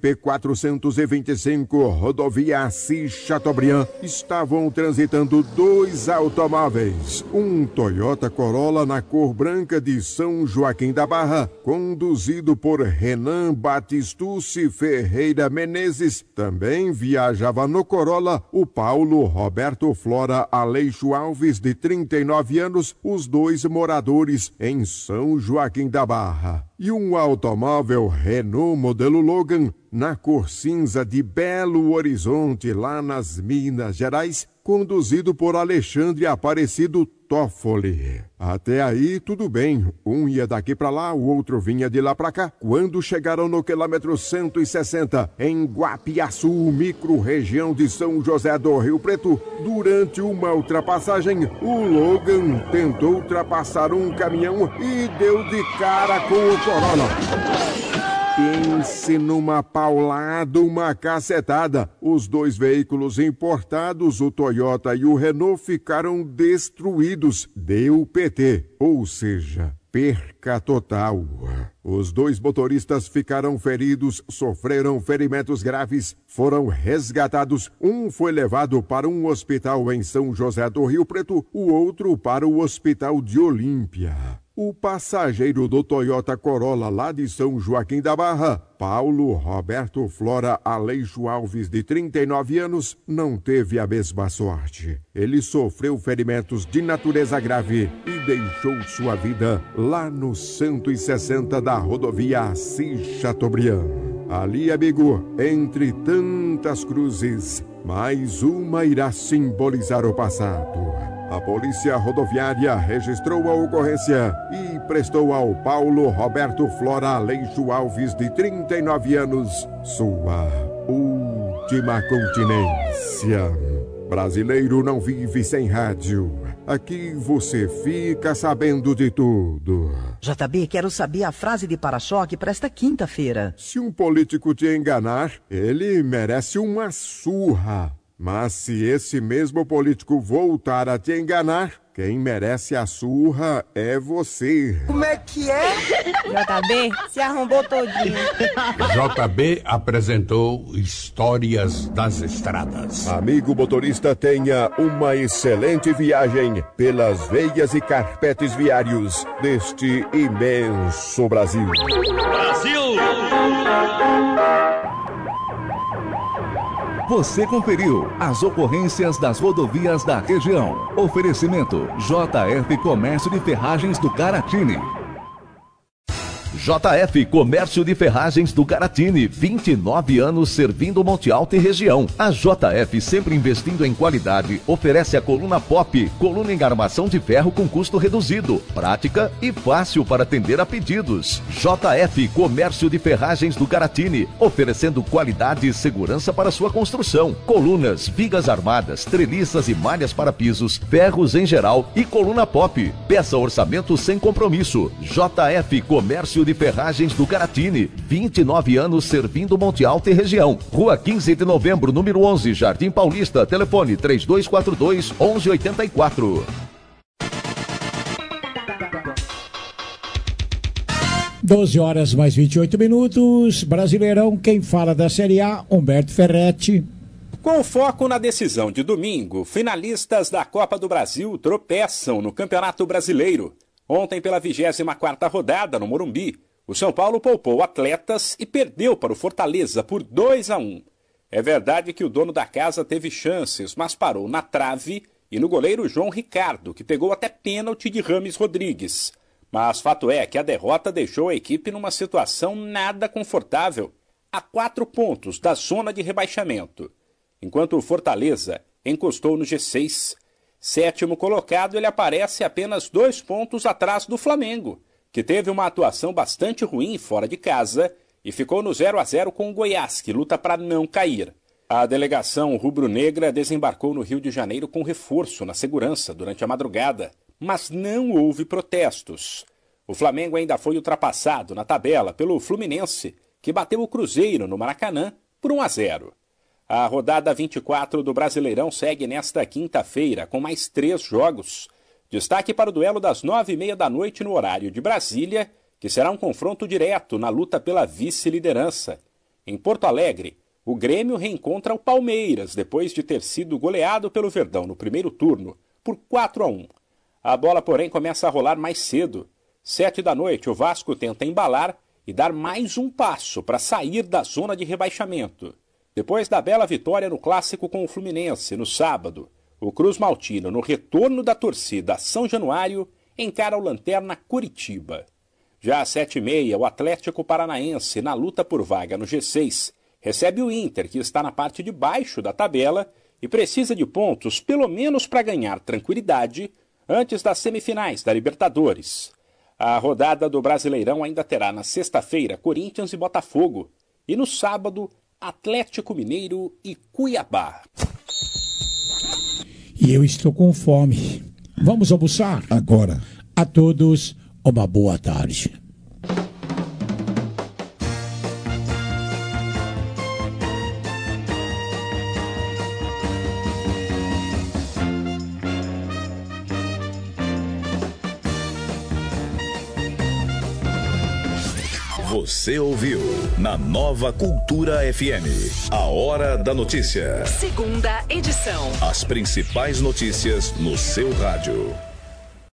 Speaker 15: SP-425, rodovia Assis Chateaubriand, estavam transitando dois automóveis. Um Toyota Corolla na cor branca de São Joaquim da Barra, conduzido por Renan Batistucci Ferreira Menezes. Também viajava no Corolla o Paulo Roberto Flora Aleixo Alves, de 39 anos, os dois moradores em São Joaquim da Barra. E um automóvel Renault modelo Logan, na cor cinza de Belo Horizonte, lá nas Minas Gerais, conduzido por Alexandre Aparecido Toffoli. Até aí, tudo bem. Um ia daqui pra lá, o outro vinha de lá pra cá. Quando chegaram no quilômetro 160, em Guapiaçu, micro-região de São José do Rio Preto, durante uma ultrapassagem, o Logan tentou ultrapassar um caminhão e deu de cara com o Corolla. Pense numa paulada, uma cacetada. Os dois veículos importados, o Toyota e o Renault, ficaram destruídos. Deu PT, ou seja, perca total. Os dois motoristas ficaram feridos, sofreram ferimentos graves, foram resgatados. Um foi levado para um hospital em São José do Rio Preto, o outro para o hospital de Olímpia. O passageiro do Toyota Corolla lá de São Joaquim da Barra, Paulo Roberto Flora Aleixo Alves, de 39 anos, não teve a mesma sorte. Ele sofreu ferimentos de natureza grave e deixou sua vida lá no 160 da rodovia Assis Chateaubriand. Ali, amigo, entre tantas cruzes, mais uma irá simbolizar o passado. A Polícia Rodoviária registrou a ocorrência e prestou ao Paulo Roberto Flora Aleixo Alves, de 39 anos, sua última continência. Brasileiro não vive sem rádio. Aqui você fica sabendo de tudo.
Speaker 24: JB, quero saber a frase de para-choque para esta quinta-feira.
Speaker 15: Se um político te enganar, ele merece uma surra. Mas se esse mesmo político voltar a te enganar, quem merece a surra é você.
Speaker 24: Como é que é?
Speaker 25: JB se arrombou todinho.
Speaker 12: JB apresentou Histórias das Estradas.
Speaker 15: Amigo motorista, tenha uma excelente viagem pelas veias e carpetes viários deste imenso Brasil.
Speaker 20: Brasil!
Speaker 1: Você conferiu as ocorrências das rodovias da região. Oferecimento JF Comércio de Ferragens do Caratini.
Speaker 18: JF Comércio de Ferragens do Garatini, 29 anos servindo Monte Alto e região. A JF, sempre investindo em qualidade, oferece a coluna Pop, coluna em armação de ferro com custo reduzido, prática e fácil para atender a pedidos. JF Comércio de Ferragens do Garatini, oferecendo qualidade e segurança para sua construção. Colunas, vigas armadas, treliças e malhas para pisos, ferros em geral e coluna Pop. Peça orçamento sem compromisso. JF Comércio de Ferragens do Garatini, 29 anos servindo Monte Alto e região. Rua 15 de Novembro, número 11, Jardim Paulista. Telefone 3242-1184.
Speaker 4: 12 horas mais 28 minutos. Brasileirão, quem fala da Série A, Humberto Ferretti.
Speaker 2: Com foco na decisão de domingo, finalistas da Copa do Brasil tropeçam no Campeonato Brasileiro. Ontem, pela 24ª rodada no Morumbi, o São Paulo poupou atletas e perdeu para o Fortaleza por 2-1. É verdade que o dono da casa teve chances, mas parou na trave e no goleiro João Ricardo, que pegou até pênalti de Rames Rodrigues. Mas fato é que a derrota deixou a equipe numa situação nada confortável, a 4 pontos da zona de rebaixamento. Enquanto o Fortaleza encostou no G6, sétimo colocado, ele aparece apenas 2 pontos atrás do Flamengo, que teve uma atuação bastante ruim fora de casa e ficou no 0-0 com o Goiás, que luta para não cair. A delegação rubro-negra desembarcou no Rio de Janeiro com reforço na segurança durante a madrugada, mas não houve protestos. O Flamengo ainda foi ultrapassado na tabela pelo Fluminense, que bateu o Cruzeiro no Maracanã por 1-0. A rodada 24 do Brasileirão segue nesta quinta-feira com mais 3 jogos. Destaque para o duelo das 9h30 da noite no horário de Brasília, que será um confronto direto na luta pela vice-liderança. Em Porto Alegre, o Grêmio reencontra o Palmeiras depois de ter sido goleado pelo Verdão no primeiro turno por 4-1. A bola, porém, começa a rolar mais cedo. 7 da noite, o Vasco tenta embalar e dar mais um passo para sair da zona de rebaixamento. Depois da bela vitória no clássico com o Fluminense no sábado, o Cruz Maltino, no retorno da torcida a São Januário, encara o Lanterna Curitiba. Já às 7h30, o Atlético Paranaense, na luta por vaga no G6, recebe o Inter, que está na parte de baixo da tabela e precisa de pontos pelo menos para ganhar tranquilidade antes das semifinais da Libertadores. A rodada do Brasileirão ainda terá na sexta-feira Corinthians e Botafogo e no sábado Atlético Mineiro e Cuiabá.
Speaker 4: E eu estou com fome. Vamos almoçar?
Speaker 5: Agora.
Speaker 4: A todos, uma boa tarde.
Speaker 20: Você ouviu na Nova Cultura FM. A Hora da Notícia.
Speaker 8: Segunda edição.
Speaker 20: As principais notícias no seu rádio.